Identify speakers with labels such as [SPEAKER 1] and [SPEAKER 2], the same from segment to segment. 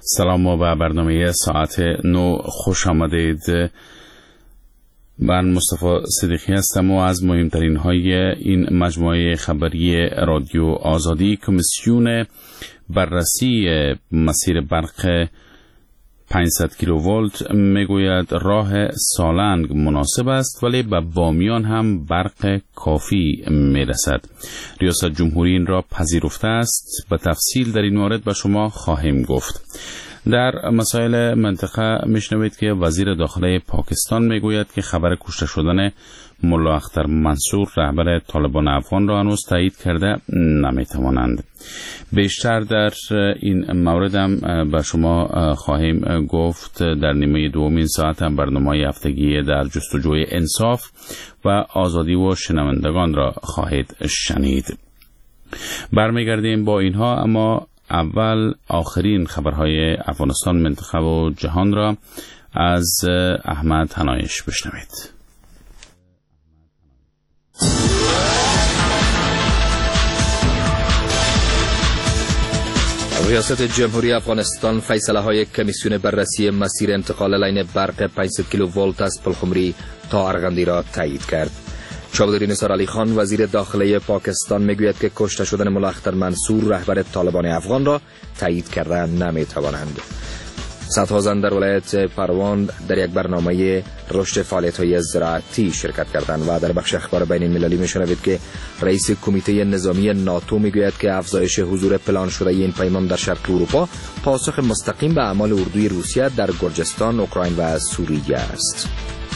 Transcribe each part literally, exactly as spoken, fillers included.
[SPEAKER 1] سلام و برنامه ساعت نو خوش آمدید. من مصطفی صدیقی هستم و از مهمترین های این مجموعه خبری رادیو آزادی، کمیسیون بررسی مسیر برق پانصد کیلوولت میگوید راه سالنگ مناسب است ولی به بامیان هم برق کافی میرسد. ریاست جمهوری این را پذیرفته است. به تفصیل در این مورد به شما خواهیم گفت. در مسائل منطقه میشنوید که وزیر داخله پاکستان میگوید که خبر کشته شدن ملا اختر منصور رهبر طالبان افغان را هنوز تایید کرده نمیتوانند. بیشتر در این مورد هم به شما خواهیم گفت. در نیمه دومین ساعت هم برنامه هفتگی در جستجوی انصاف و آزادی و شنوندگان را خواهید شنید. برمیگردیم با اینها، اما اول آخرین خبرهای افغانستان، منطقه و جهان را از احمد هنایش بشنوید.
[SPEAKER 2] ریاست جمهوری افغانستان فیصله های کمیسیون بررسی مسیر انتقال لاین برق پانصد کیلوولت از پلخمری تا ارغندی را تایید کرد. چودری نثار علی خان وزیر داخله پاکستان میگوید که کشته شدن ملا اختر منصور رهبر طالبان افغان را تایید کرده نمیتوانند. صدها زن در ولایت پروان در یک برنامه رشد فعالیت‌های زراعتی شرکت کردند و در بخش اخبار بین المللی میشنوید که رئیس کمیته نظامی ناتو میگوید که افزایش حضور پلان شده این پیمان در شرق اروپا پاسخ مستقیم به اعمال اردوی روسیه در گرجستان، اوکراین و سوریه است.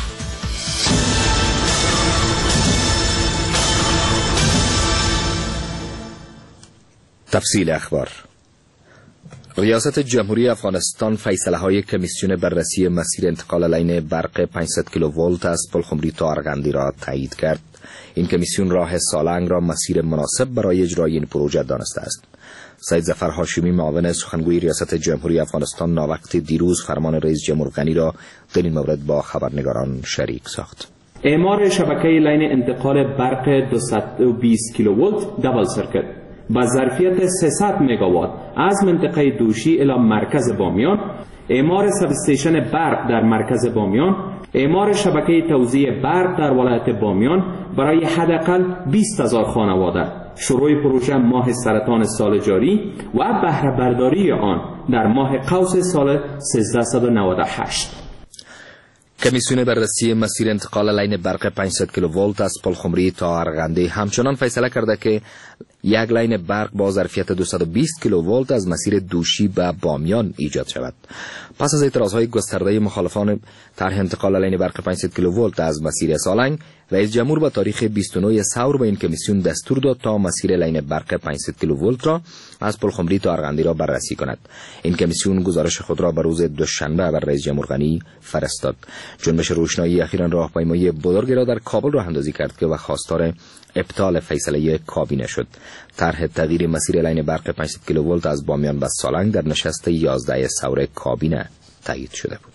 [SPEAKER 2] تفصیل اخبار. ریاست جمهوری افغانستان فیصله های کمیسیون بررسی مسیر انتقال لاین برق پانصد کیلوولت از پلخمری تا ارغندی را تایید کرد. این کمیسیون راه سالنگ را مسیر مناسب برای اجرای این پروژه دانسته است. سید ظفر هاشمی معاون سخنگوی ریاست جمهوری افغانستان ناوقت دیروز فرمان رئیس جمهور غنی را در این مورد با خبرنگاران شریک ساخت.
[SPEAKER 3] اعمار شبکه لین انتقال برق دویست و بیست کیلوولت دبل سرکت با ظرفیت سیصد مگاوات از منطقه دوشی الی مرکز بامیان، اعمار سب استیشن برق در مرکز بامیان، اعمار شبکه توزیع برق در ولایت بامیان برای حداقل بیست هزار خانواده، شروع پروژه ماه سرطان سال جاری و بهره برداری آن در ماه قوس سال سیزده نود و هشت.
[SPEAKER 2] کمیسیون بررسی مسیر انتقال لاین برق پانصد کیلوولت از پلخمری تا ارغندی همچنان فیصله کرده که یک لاین برق با ظرفیت دویست و بیست کیلوولت از مسیر دوشی به بامیان ایجاد شود. پس از اعتراضهای گسترده مخالفان طرح انتقال لاین برق پانصد کیلوولت از مسیر سالنگ، رئیس جمهور با تاریخ بیست و نه ثور به این کمیسیون دستور داد تا مسیر لاین برق پانصد کیلوولت را از پلخمری تا ارغندی را بررسی کند. این کمیسیون گزارش خود را به روز دوشنبه بر رئیس جمهور غنی فرستاد. جنبش روشنایی اخیراً راهپیمایی بزرگی را در کابل راه اندازی کرد که و خواستار ابطال فیصله کابینه شد. طرح تغییر مسیر لاین برق پانصد کیلوولت از بامیان به سالنگ در نشست یازده ثور کابینه تایید شده بود.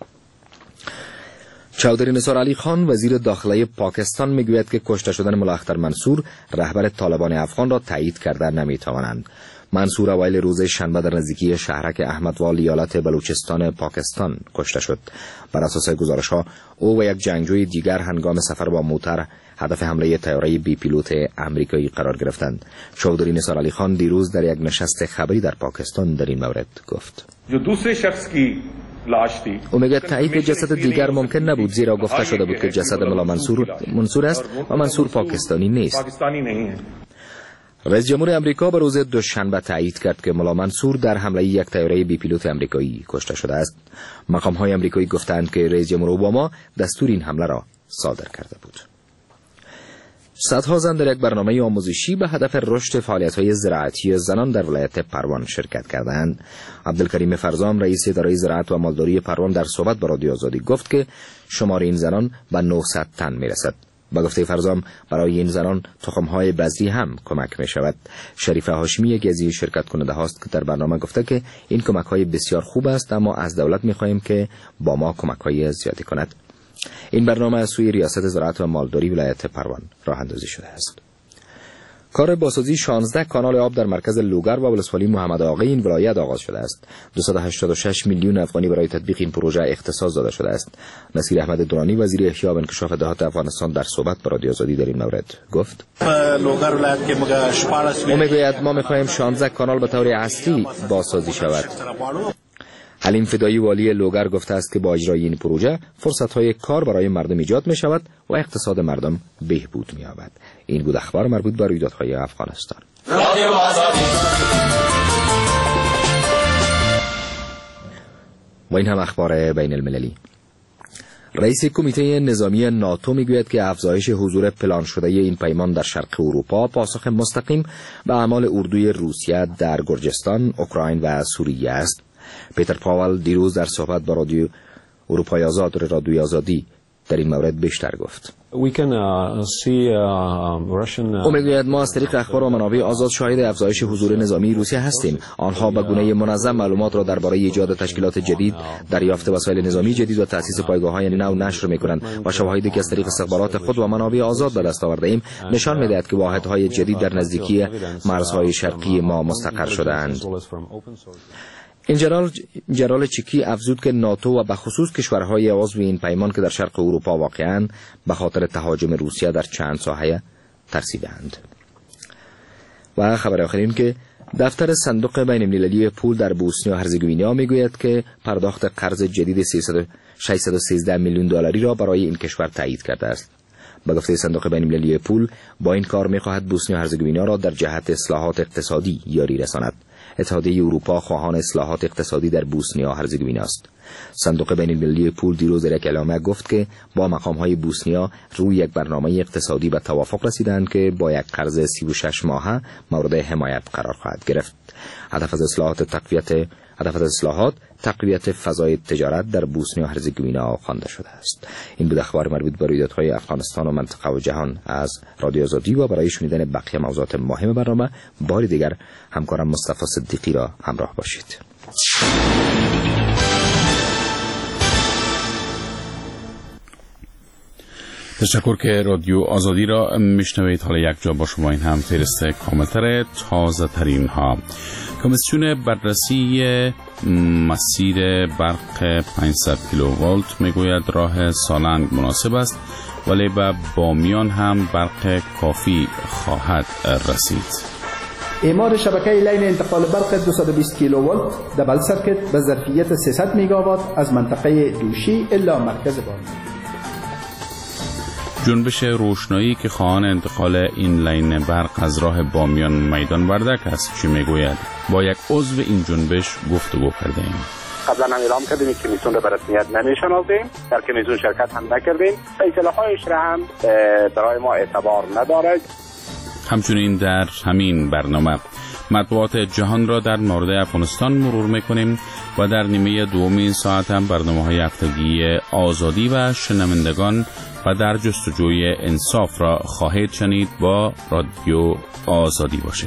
[SPEAKER 2] چودری نثار علی خان وزیر داخله پاکستان میگوید که کشته شدن ملا اختر منصور رهبر طالبان افغان را تایید کرده نمیتوانند. منصور اوایل روز شنبه در نزدیکی شهرک احمدوال ایالت بلوچستان پاکستان کشته شد. بر اساس گزارش‌ها او و یک جنگجوی دیگر هنگام سفر با موتر هدف حمله طیاره بی پیلوت امریکایی قرار گرفتند. چودری نثار علی خان دیروز در یک نشست خبری در پاکستان در این مورد گفت:
[SPEAKER 4] جو دوسرے شخص کی لاش تھی.
[SPEAKER 2] او میگه تایید جسد دیگر ممکن نبود، زیرا گفته شده بود که جسد ملا منصور منصور است و منصور پاکستانی نیست. رئیس جمهور امریکا به روز دوشنبه تایید کرد که ملا منصور در حمله یک طیاره بی پیلوت امریکایی کشته شده است. مقام‌های امریکایی گفتند که رئیس جمهور اوباما دستور این حمله را صادر کرده بود. صدها زن در یک برنامه آموزشی به هدف رشد فعالیت‌های زراعتی زنان در ولایت پروان شرکت کردند. عبدالکریم فرزام رئیس اداره زراعت و مالداری پروان در صحبت با رادیو آزادی گفت که شمار این زنان به نهصد تن میرسد. با گفته فرزام برای این زنان تخم‌های بذری هم کمک می شود. شریفه هاشمی یکی از شرکت کننده هاست که در برنامه گفته که این کمک‌های بسیار خوب است، اما از دولت می خواهیم که با ما کمک‌های زیادی کند. این برنامه از سوی ریاست زراعت و مالداری ولایت پروان راه اندازی شده است. کار بازسازی شانزده کانال آب در مرکز لوگر و ولسوالی محمد آقای این ولایت آغاز شده است. دویست و هشتاد و شش میلیون افغانی برای تطبیق این پروژه اختصاص داده شده است. نصیر احمد درانی وزیر احیا و انکشاف دهات افغانستان در صحبت با رادیو آزادی در این مورد گفت:
[SPEAKER 5] لوگر ولایت که مگه شپاړس
[SPEAKER 2] میگوید ما می‌خواهیم شانزده کانال به طور اصلی بازسازی شود. حلیم فدایی والی لوگر گفته است که با اجرای این پروژه فرصت‌های کار برای مردم ایجاد می‌شود و اقتصاد مردم بهبود می‌یابد. این بود اخبار مربوط به رویدادهای افغانستان. و این هم اخبار بین المللی. رئیس کمیته نظامی ناتو میگوید که افزایش حضور پلان شده این پیمان در شرق اروپا پاسخ مستقیم به اعمال اردوی روسیه در گرجستان، اوکراین و سوریه است. پیتر پاول دیروز در صحبت با رادیو اروپای آزاد رادیوی آزادی در این مورد بیشتر گفت. او میگوید ما از طریق اخبار و منابع آزاد شاهد افزایش حضور نظامی روسیه هستیم. آنها به گونه منظم معلومات را درباره ایجاد تشکیلات جدید، دریافت وسایل نظامی جدید و تأسیس پایگاه‌های نو نشر می‌کنند و شواهدی که از طریق استخبارات خود و منابع آزاد به دست آورده‌ایم نشان می‌دهد که واحدهای جدید در نزدیکی مرزهای شرقی ما مستقر شده‌اند. این جنرال جنرال چیکی افزود که ناتو و به خصوص کشورهای عضو این پیمان که در شرق اروپا واقعاً به خاطر تهاجم روسیه در چند ساحه ترسیدند. و خبر آخرین که دفتر صندوق بین المللی پول در بوسنیا و هرزگوینیا میگوید که پرداخت قرض جدید ششصد و سیزده میلیون دلاری را برای این کشور تایید کرده است. به گفته صندوق بین المللی پول با این کار میخواهد بوسنیا و هرزگوینیا را در جهت اصلاحات اقتصادی یاری رساند. اتحادیه اروپا خواهان اصلاحات اقتصادی در بوسنیا و هرزگوینیا است. صندوق بین المللی پول دیروز در یک اعلامیه گفت که با مقام‌های بوسنیا روی یک برنامه اقتصادی به توافق رسیدند که با یک قرض سی و شش ماهه مورد حمایت قرار خواهد گرفت. هدف از اصلاحات تقویت هدف از اصلاحات تقویت فضای تجارت در بوسنیا و هرزگوینیا خوانده شده است. این بود اخبار مربوط به رویدادهای افغانستان و منطقه و جهان از رادیو آزادی و برای شنیدن بقیه موضوعات مهم برنامه بار دیگر همکارم مصطفی صدیقی را همراه باشید.
[SPEAKER 1] تشکر که رادیو آزادی را میشنوید. حالا یک جا با شما این هم فهرست کاملتر تازه ترین ها. کمیسیون بررسی مسیر برق پانصد کیلوولت میگوید راه سالنگ مناسب است ولی به بامیان هم برق کافی خواهد رسید.
[SPEAKER 6] اعمار شبکه لین انتقال برق دویست و بیست کیلوولت دبل سرکت به ظرفیت سیصد مگاوات از منطقه دوشی الی مرکز بامیان.
[SPEAKER 1] جنبش روشنایی که خواهان انتقال این لین برق از راه بامیان میدان وردک است چی میگوید؟ با یک عضو این جنبش گفتگو کرده ایم.
[SPEAKER 7] قبلا هم اعلام کردیم که کمیسیون را به رسمیت نمیشناسیم، در کمیسیون شرکت هم نکردیم، فیصله هایش را هم برای ما اعتبار ندارد.
[SPEAKER 1] همچنین در همین برنامه مطبوعات جهان را در مورد افغانستان مرور میکنیم و در نیمه دوم این ساعت هم برنامه‌های هفتگی آزادی و شنوندگان و در جستجوی انصاف را خواهید شنید. با رادیو آزادی باشید.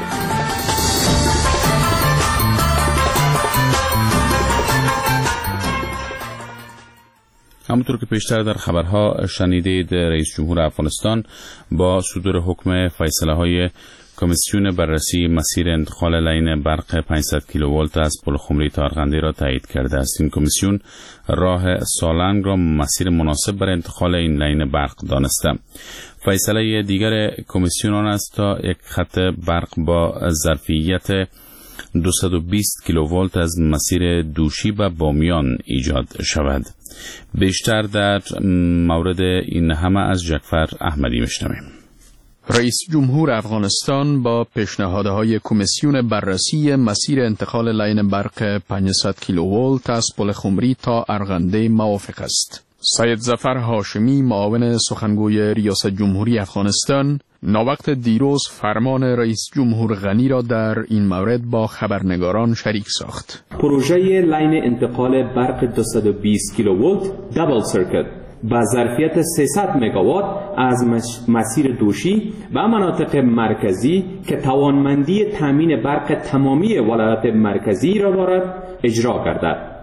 [SPEAKER 1] همونطور که پیشتر در خبرها شنیدید رئیس جمهور افغانستان با صدور حکم فیصله های کمیسیون بررسی مسیر انتقال لین برق پانصد کیلوولت از پل خمری تا ارغنده را تایید کرده است. این کمیسیون راه سالنگ را مسیر مناسب برای انتقال این لین برق دانسته. فیصله دیگر کمیسیون آن است تا یک خط برق با ظرفیت دویست و بیست کیلوولت از مسیر دوشی به بامیان ایجاد شود. بیشتر در مورد این همه از جعفر احمدی میشنویم.
[SPEAKER 8] رئیس جمهور افغانستان با پیشنهادهای کمیسیون بررسی مسیر انتقال لین برق پانصد کیلوولت از پل خمری تا ارغنده موافق است. سید ظفر هاشمی معاون سخنگوی ریاست جمهوری افغانستان ناوقت دیروز فرمان رئیس جمهور غنی را در این مورد با خبرنگاران شریک ساخت.
[SPEAKER 3] پروژه لین انتقال برق دویست و بیست کیلوولت دبل سرکت با ظرفیت سیصد مگاوات از مسیر دوشی و مناطق مرکزی که توانمندی تامین برق تمامی ولایت مرکزی را دارد اجرا گردد.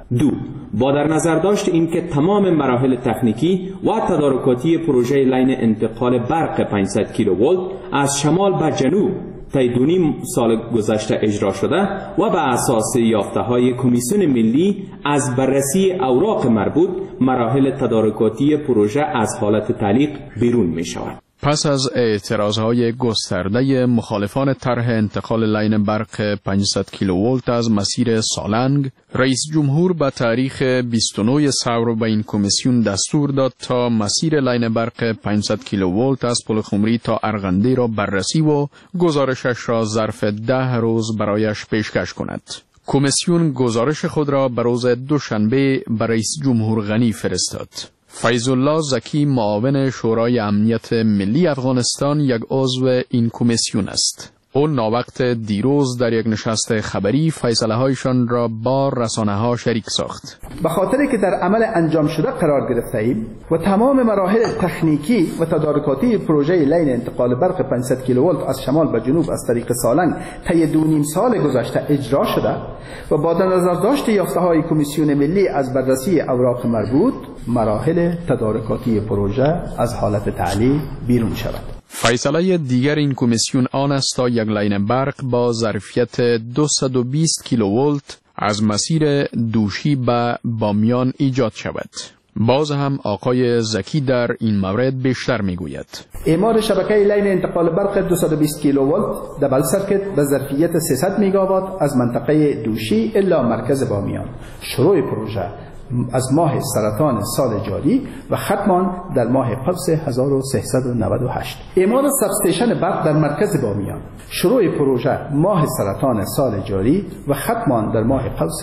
[SPEAKER 3] دو، با در نظر داشت اینکه تمام مراحل تکنیکی و تدارکاتی پروژه لین انتقال برق پانصد کیلوولت از شمال به جنوب طی دو نیم سال گذشته اجرا شده و به اساس یافته‌های کمیسیون ملی از بررسی اوراق مربوط مراحل تدارکاتی پروژه از حالت تعلیق بیرون می شود.
[SPEAKER 8] پس از اعتراضهای گسترده مخالفان طرح انتقال لین برق پانصد کیلوولت از مسیر سالنگ، رئیس جمهور به تاریخ بیست و نه ثور به این کمیسیون دستور داد تا مسیر لین برق پانصد کیلوولت از پل خمری تا ارغنده را بررسی و گزارشش را ظرف ده روز برایش پیشکش کند. کمیسیون گزارش خود را به روز دوشنبه به رئیس جمهور غنی فرستاد. فیض الله زکی، معاون شورای امنیت ملی افغانستان، یک عضو این کمیسیون است. او ناوقت دیروز در یک نشست خبری فیصله هایشان را با رسانه ها شریک ساخت.
[SPEAKER 6] به خاطری که در عمل انجام شده قرار گرفته ایم و تمام مراحل تکنیکی و تدارکاتی پروژه لین انتقال برق پانصد کیلوولت از شمال به جنوب از طریق سالنگ طی دو نیم سال گذشته اجرا شده و با در نظر داشت یافته های کمیسیون ملی از بررسی اوراق مربوط مراحل تدارکاتی پروژه از حالت تعلیق بیرون شود.
[SPEAKER 8] فیصله دیگر این کمیسیون آن است تا یک لین برق با ظرفیت دویست و بیست کیلوولت از مسیر دوشی به بامیان ایجاد شود. باز هم آقای زکی در این مورد بیشتر میگوید.
[SPEAKER 6] اعمار شبکه لین انتقال برق دویست و بیست کیلوولت دبل سرکت به ظرفیت سیصد مگاوات از منطقه دوشی الی مرکز بامیان. شروع پروژه از ماه سرطان سال جاری و ختمان در ماه قبس هزار و سیصد و نود و هشت. اعمار سبستیشن برق در مرکز بامیان. شروع پروژه ماه سرطان سال جاری و ختمان در ماه قبس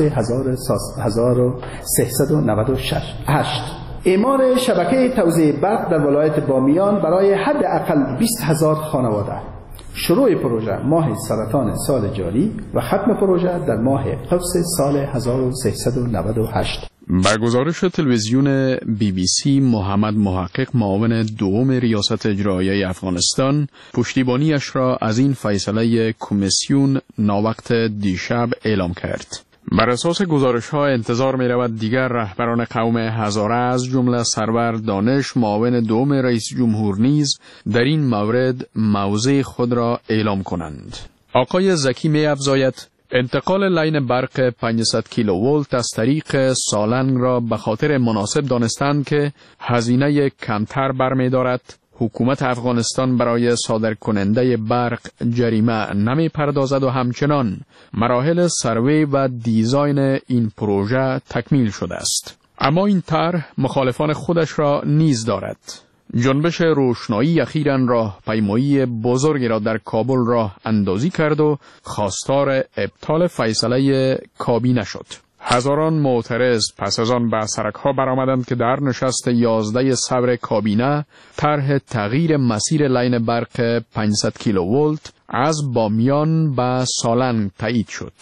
[SPEAKER 6] هزار و سیصد و نود و هشت. اعمار شبکه توزیع برق در ولایت بامیان برای حداقل بیست هزار خانواده. شروع پروژه ماه سرطان سال جاری و ختم پروژه در ماه قبس سال هزار و سیصد و نود و هشت.
[SPEAKER 8] با گزارش تلویزیون بی بی سی، محمد محقق، معاون دوم ریاست اجرایی افغانستان، پشتیبانیش را از این فیصله کمیسیون ناوقت دیشب اعلام کرد. بر اساس گزارش ها انتظار می رود دیگر رهبران قوم هزاره از جمله سرور دانش، معاون دوم رئیس جمهور نیز در این مورد موضع خود را اعلام کنند. آقای زکی می افزاید انتقال لین برق پانصد کیلوولت از طریق سالنگ را به خاطر مناسب دانستند که هزینه کمتر برمی دارد. حکومت افغانستان برای صادر کننده برق جریمه نمی پردازد و همچنان مراحل سروی و دیزاین این پروژه تکمیل شده است. اما این طرح مخالفان خودش را نیز دارد. جنبش روشنایی اخیراً راه پیمایی بزرگی را در کابل راه اندازی کرد و خواستار ابطال فیصله کابینه شد. هزاران معترض پس از آن به سرک‌ها برآمدند که در نشست یازده ثور کابینه طرح تغییر مسیر لین برق پانصد کیلوولت از بامیان به سالنگ تایید شد.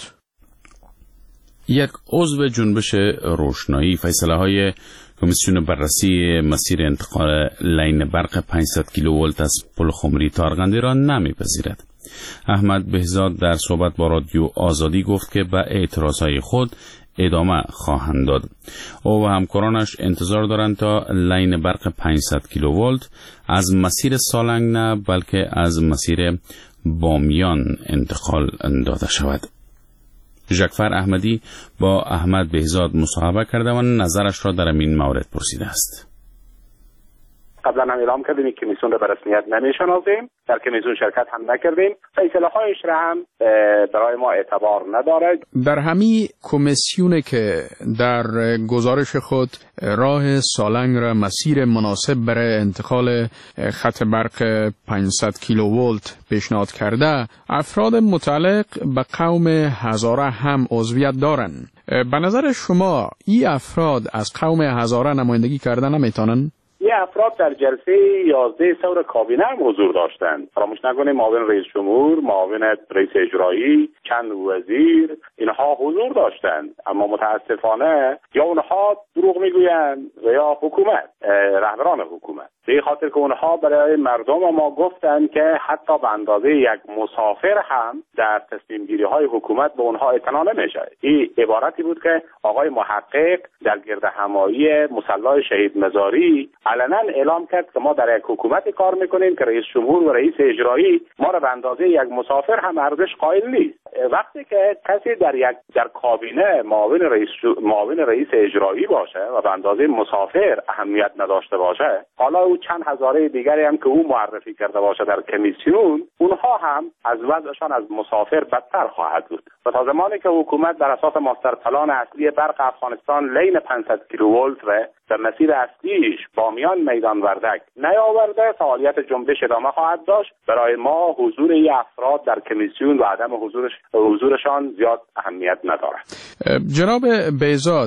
[SPEAKER 1] یک عضو جنبش روشنایی فیصله های کمیسیون بررسی مسیر انتقال لین برق پانصد کیلوولت از پل خمری تا ارغنده را نمیپذیرد. احمد بهزاد در صحبت با رادیو آزادی گفت که به اعتراضهای خود ادامه خواهند داد. او و همکارانش انتظار دارند تا لین برق پانصد کیلوولت از مسیر سالنگ نه بلکه از مسیر بامیان انتقال داده شود. ژکفر احمدی با احمد بهزاد مصاحبه کرده و نظرش را در این مورد پرسیده است.
[SPEAKER 7] قبلا هم اعلام کردیم که کمیسیون را به رسمیت نمیشناسیم، در کمیسیون شرکت هم نکردیم، فیصله هایش را هم برای ما اعتبار ندارد.
[SPEAKER 8] در همین کمیسیون که در گزارش خود راه سالنگ را مسیر مناسب برای انتقال خط برق پانصد کیلوولت پیشنهاد کرده، افراد متعلق به قوم هزاره هم عضویت دارند. به نظر شما این افراد از قوم هزاره نمایندگی کردن نمیتونن؟
[SPEAKER 7] یه افراد در جلسه یازده ثور کابینه هم حضور داشتند. فراموش نکنیم معاون رئیس جمهور، معاون رئیس اجرایی، چند وزیر اینها حضور داشتند، اما متاسفانه یا اونها دروغ میگویند و یا حکومت، رهبران حکومت. به خاطر که اونها برای مردم ما گفتن که حتی به اندازه یک مسافر هم در تصمیم گیری های حکومت به اونها اعتنا نمیشه. این عبارتی بود که آقای محقق در گرد همایی مصلی شهید مزاری علنا اعلام کرد که ما در یک حکومتی کار میکنیم که رئیس جمهور و رئیس اجرایی ما را به اندازه یک مسافر هم ارزش قائل نیست. وقتی که کسی در یک در کابینه معاون رئیس معاون رئیس اجرایی باشه و به اندازه مسافر اهمیت نداشته باشه، حالا او چند هزاره دیگری هم که او معرفی کرده باشه در کمیسیون، اونها هم از وضعشان از مسافر بدتر خواهد بود. و تا زمانی که حکومت بر اساس ماستر پلان اصلی برق افغانستان لین پانصد کیلوولت را در مسیر اصلیش بامیان میدان وردک نیاورده، فعالیت جنبش ادامه خواهد داشت. برای ما حضور این افراد در کمیسیون و عدم حضورش حضورشان زیاد اهمیت ندارد.
[SPEAKER 8] جناب بهزاد،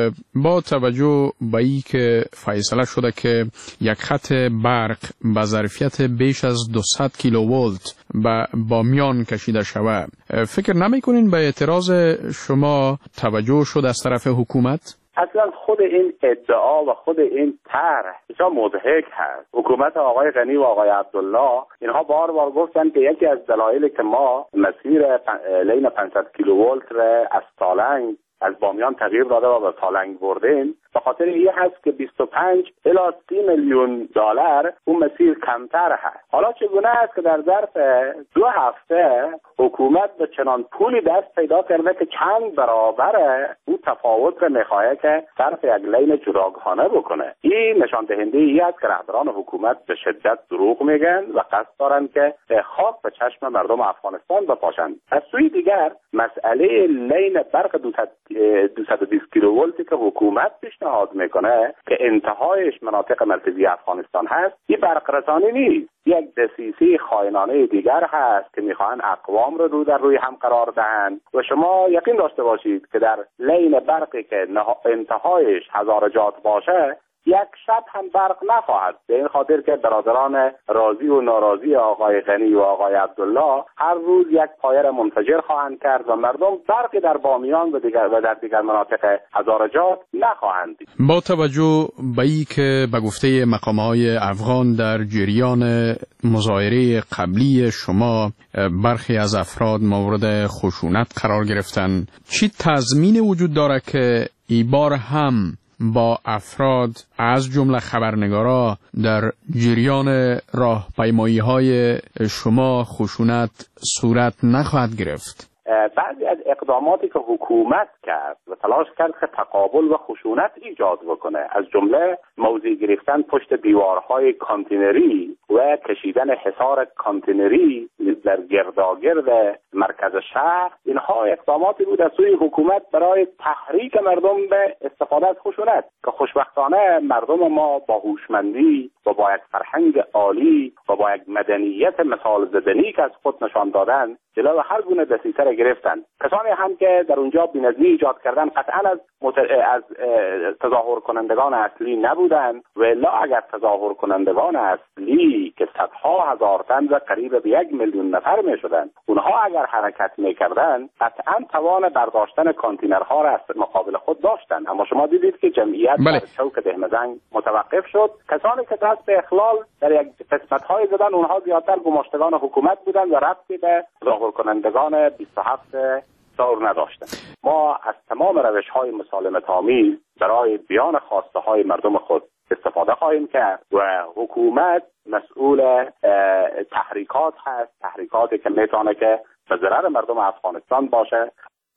[SPEAKER 8] با توجه به این که فیصله شده که یک خط برق با ظرفیت بیش از دویست کیلوولت به بامیان کشیده شود، فکر نمی‌کنین به اعتراض شما توجه شد از طرف حکومت؟
[SPEAKER 7] اصلا خود این ادعا و خود این طرح بسیار مضحک هست. حکومت آقای غنی و آقای عبدالله اینها بار بار گفتن که یکی از دلایلی که ما مسیر لین پانصد کیلوولت را از سالنگ از بامیان تغییر داده و به سالنگ بردیم به خاطر این هست که بیست و پنج الی سی میلیون دلار اون مسیر کمتر هست. حالا چگونه است که در ظرف دو هفته حکومت به چنان پولی دست پیدا کرده که چند برابر اون تفاوت رو میخواد که صرف یک لین جداگانه بکنه؟ این نشان دهنده ای است که رهبران حکومت به شدت دروغ میگن و قصد دارن که خاک به چشم مردم افغانستان بپاشند. از سوی دیگر مسئله لین برق دویست و بیست کیلوولتی که حکومت پیشنهاد میکنه که انتهایش مناطق مرکزی افغانستان هست، این برق رسانی نیست، یک دسیسه خائنانه دیگر هست که میخواهند اقوام رو رو در روی هم قرار دهند. و شما یقین داشته باشید که در لین برقی که انتهایش هزارجات باشه یک شب هم برق نخواهد، به این خاطر که برادران راضی و ناراضی آقای غنی و آقای عبدالله هر روز یک پایر منفجر خواهند کرد و مردم برقی در بامیان و دیگر و در دیگر مناطق هزارجات نخواهند دید.
[SPEAKER 8] با توجه به این که به گفته مقام‌های افغان در جریان مظاهره قبلی شما برخی از افراد مورد خشونت قرار گرفتن، چی تضمین وجود داره که این بار هم با افراد از جمله خبرنگارا در جریان راهپیمایی‌های شما خشونت صورت نخواهد گرفت؟
[SPEAKER 7] بعضی از اقداماتی که حکومت کرد و تلاش کرد که تقابل و خشونت ایجاد بکنه، از جمله موضع گرفتن پشت دیوارهای کانتینری و کشیدن حصار کانتینری در گرداگرد مرکز شهر، اینها اقداماتی بود از سوی حکومت برای تحریک مردم به استفاده از خشونت که خوشبختانه مردم ما با هوشمندی و با یک فرهنگ عالی و با یک مدنیت مثال زدنی که از خود نشان دادن جلو هر گونه دسیسه را گرفتن. کسانی هم که در اونجا بی‌نظمی ایجاد کردن قطعا از متر... از تظاهر کنندگان اصلی نبودن، و الا اگر تظاهر کنندگان اصلی که صدها هزار تن و قریب به یک میلیون نفر می شدن، اونها اگر حرکت می کردن قطعا توان برداشتن کانتینرها را از مقابل خود داشتن. اما شما دیدید که جمعیت
[SPEAKER 8] بله.
[SPEAKER 7] در چوک دهمزنگ متوقف شد. کسانی که دست به اخلال در یک قسمت‌های زدن اونها زیادتر گماشتگان حکومت بودن و ربطی به تظاهر کنندگان بیست و هفت دور نداشتن. ما از تمام روش‌های مسالمت‌آمیز برای بیان خواسته‌های مردم خود استفاده خواهیم کرد و حکومت مسئول تحریکات هست، تحریکاتی که میتونه که به ضرر مردم افغانستان باشه.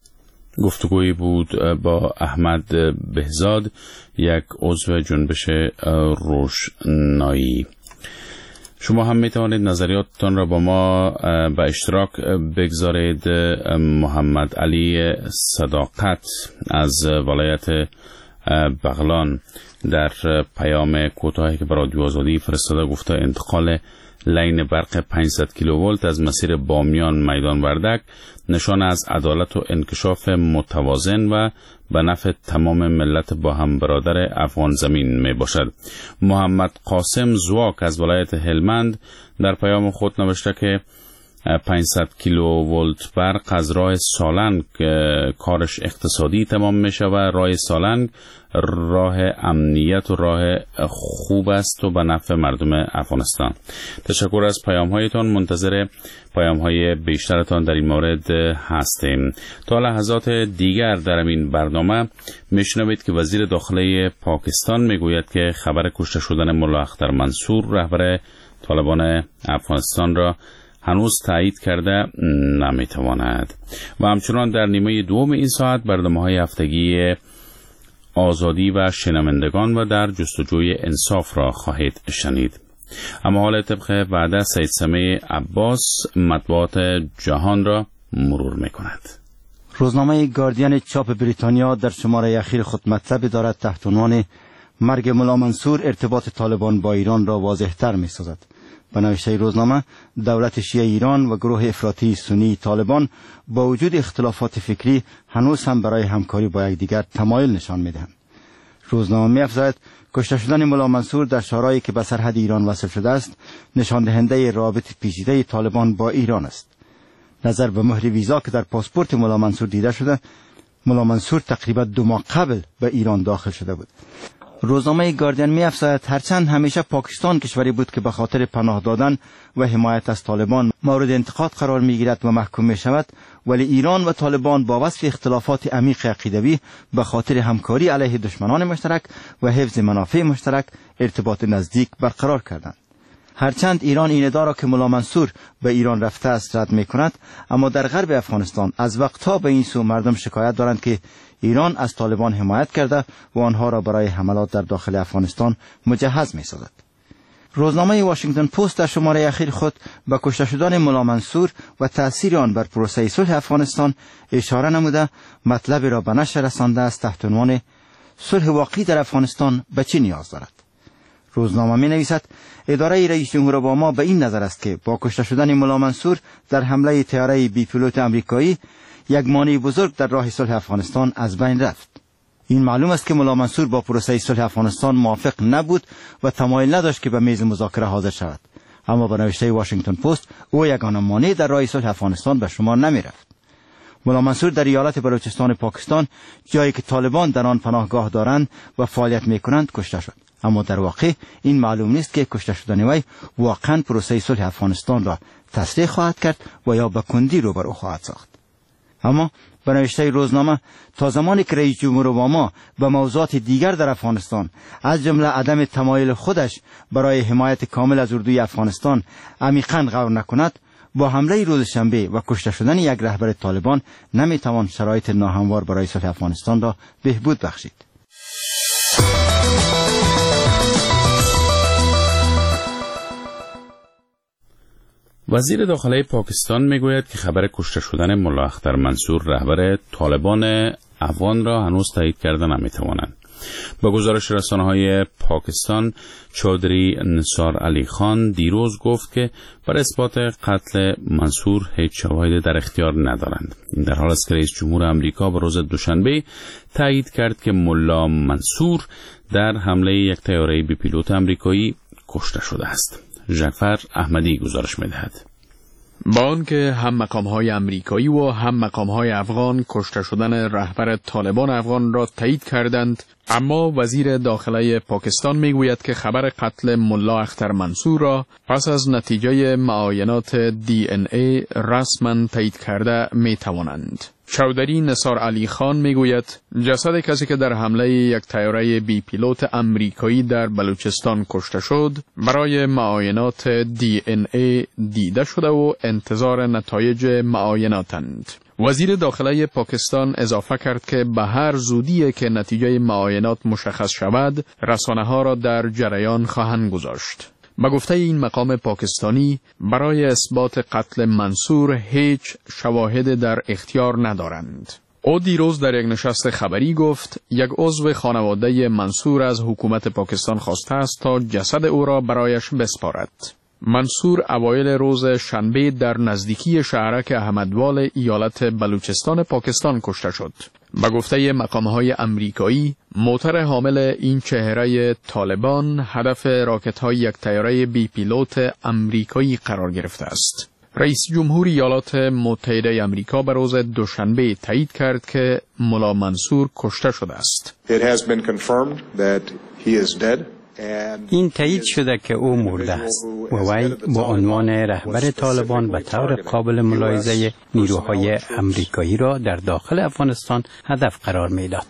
[SPEAKER 1] گفتگویی بود با احمد بهزاد، یک عضو جنبش روشنایی. شما هم می توانید نظریاتتان را با ما به اشتراک بگذارید. محمد علی صداقت از ولایت بغلان در پیام کوتاهی که به رادیو آزادی فرستاده گفته انتقال لین برق پانصد کیلوولت از مسیر بامیان میدان وردک نشان از عدالت و انکشاف متوازن و به نفع تمام ملت با هم برادر افغان زمین می باشد. محمد قاسم زواک از ولایت هلمند در پیام خود نوشته که پانصد کیلوولت برق از راه سالنگ کارش اقتصادی تمام میشه و راه سالنگ راه امنیت و راه خوب است و به نفع مردم افغانستان. تشکر از پیام هایتان. منتظر پیام های بیشترتان در این مورد هستیم. تا لحظات دیگر در این برنامه میشنوید که وزیر داخله پاکستان میگوید که خبر کشته شدن ملا اختر منصور رهبر طالبان افغانستان را هنوز تایید کرده نمیتواند. و همچنان در نیمه دوم این ساعت برنامه‌های هفتگی آزادی و شنوندگان و در جستجوی انصاف را خواهید شنید. اما حال طبق وعده سید سمیع عباس مطبوعات جهان را مرور میکند.
[SPEAKER 9] روزنامه گاردین چاپ بریتانیا در شماره اخیر خود مطلب دارد تحت عنوان مرگ ملا منصور ارتباط طالبان با ایران را واضح‌تر می‌سازد. به نوشته روزنامه، دولت شیعه ایران و گروه افراطی سنی طالبان با وجود اختلافات فکری هنوز هم برای همکاری با یکدیگر تمایل نشان می‌دهند. روزنامه می‌افزاید کشته شدن ملا منصور در شهرهایی که به سرحد ایران وصل شده است نشان دهنده رابط پیچیده طالبان با ایران است. نظر به مهر ویزا که در پاسپورت ملا منصور دیده شده، ملا منصور تقریبا دو ماه قبل به ایران داخل شده بود. روزنامه گاردین می‌افزاید هرچند همیشه پاکستان کشوری بود که به خاطر پناه دادن و حمایت از طالبان مورد انتقاد قرار می‌گیرد و محکوم می‌شود، ولی ایران و طالبان با وصف اختلافات عمیق عقیدوی به خاطر همکاری علیه دشمنان مشترک و حفظ منافع مشترک ارتباط نزدیک برقرار کردند. هرچند ایران این ادعا را که ملا منصور به ایران رفته است رد می‌کند، اما در غرب افغانستان از وقتها به این سو مردم شکایت دارند که ایران از طالبان حمایت کرده و آنها را برای حملات در داخل افغانستان مجهز می‌سازد. روزنامه واشنگتن پست در شماره اخیر خود به کشته شدن ملا منصور و تأثیر آن بر پروسه صلح افغانستان اشاره نموده مطلب را به نشر رسانده است تحت عنوان صلح واقعی در افغانستان به چه نیاز دارد. روزنامه می‌نویسد اداره رئیس جمهور اوباما به این نظر است که با کشته شدن ملا منصور در حمله طیاره بی پیلوت آمریکایی یک مانع بزرگ در راه صلح افغانستان از بین رفت. این معلوم است که ملا منصور با پروسه صلح افغانستان موافق نبود و تمایل نداشت که به میز مذاکره حاضر شود، اما به نوشته واشنگتن پست او یگانه مانع در راه صلح افغانستان به شمار نمی رفت. ملا منصور در ایالت بلوچستان پاکستان، جایی که طالبان در آن پناهگاه دارند و فعالیت می‌کنند، کشته شد، اما در واقع این معلوم نیست که کشته شدن وی واقعا پروسه صلح افغانستان را تسریع خواهد کرد و یا به کندی روبرو خواهد ساخت. اما به نوشته روزنامه تا زمانی که رئیس جمهور اوباما به موضوعات دیگر در افغانستان از جمله عدم تمایل خودش برای حمایت کامل از اردوی افغانستان عمیقاً غور نکند، با حمله روز شنبه و کشته شدن یک رهبر طالبان نمیتوان شرایط ناهموار برای صلح افغانستان را بهبود بخشید.
[SPEAKER 1] وزیر داخله پاکستان میگوید که خبر کشته شدن ملا اختر منصور رهبر طالبان افغان را هنوز تایید کرده نمیتوانند. با گزارش رسانه‌های پاکستان، چودری نثار علی خان دیروز گفت که برای اثبات قتل منصور هیچ شواهدی در اختیار ندارند. این در حال است که رئیس جمهور امریکا به روز دوشنبه تایید کرد که ملا منصور در حمله یک طیاره بی پیلوت امریکایی کشته شده است. جعفر احمدی گزارش می‌دهد.
[SPEAKER 8] با آنکه هم مقام‌های امریکایی و هم مقام‌های افغان کشته شدن رهبر طالبان افغان را تایید کردند، اما وزیر داخله پاکستان میگوید که خبر قتل ملا اختر منصور را پس از نتیجه معاینات دی ان ای رسما تایید کرده میتوانند. چودری نثار علی خان میگوید جسد کسی که در حمله یک طیاره بی پیلوت امریکایی در بلوچستان کشته شد برای معاینات دی ان ای دیده شده و انتظار نتایج معایناتند. وزیر داخله پاکستان اضافه کرد که به هر زودی که نتیجه معاینات مشخص شود رسانه‌ها را در جریان خواهند گذاشت. به گفته این مقام پاکستانی برای اثبات قتل منصور هیچ شواهد در اختیار ندارند. او دیروز در یک نشست خبری گفت یک عضو خانواده منصور از حکومت پاکستان خواسته است تا جسد او را برایش بسپارد. منصور اوایل روز شنبه در نزدیکی شهرک احمدوال ایالت بلوچستان پاکستان کشته شد. به گفته مقام‌های امریکایی، موتور حامل این چهره طالبان هدف راکت‌های یک طیاره بی پیلوت امریکایی قرار گرفته است. رئیس جمهور ایالات متحده آمریکا به روز دوشنبه تایید کرد که ملا منصور کشته شده است.
[SPEAKER 10] این تایید شده که او مرده است و وی با عنوان رهبر طالبان به طور قابل ملاحظه نیروهای آمریکایی را در داخل افغانستان هدف قرار می‌داد.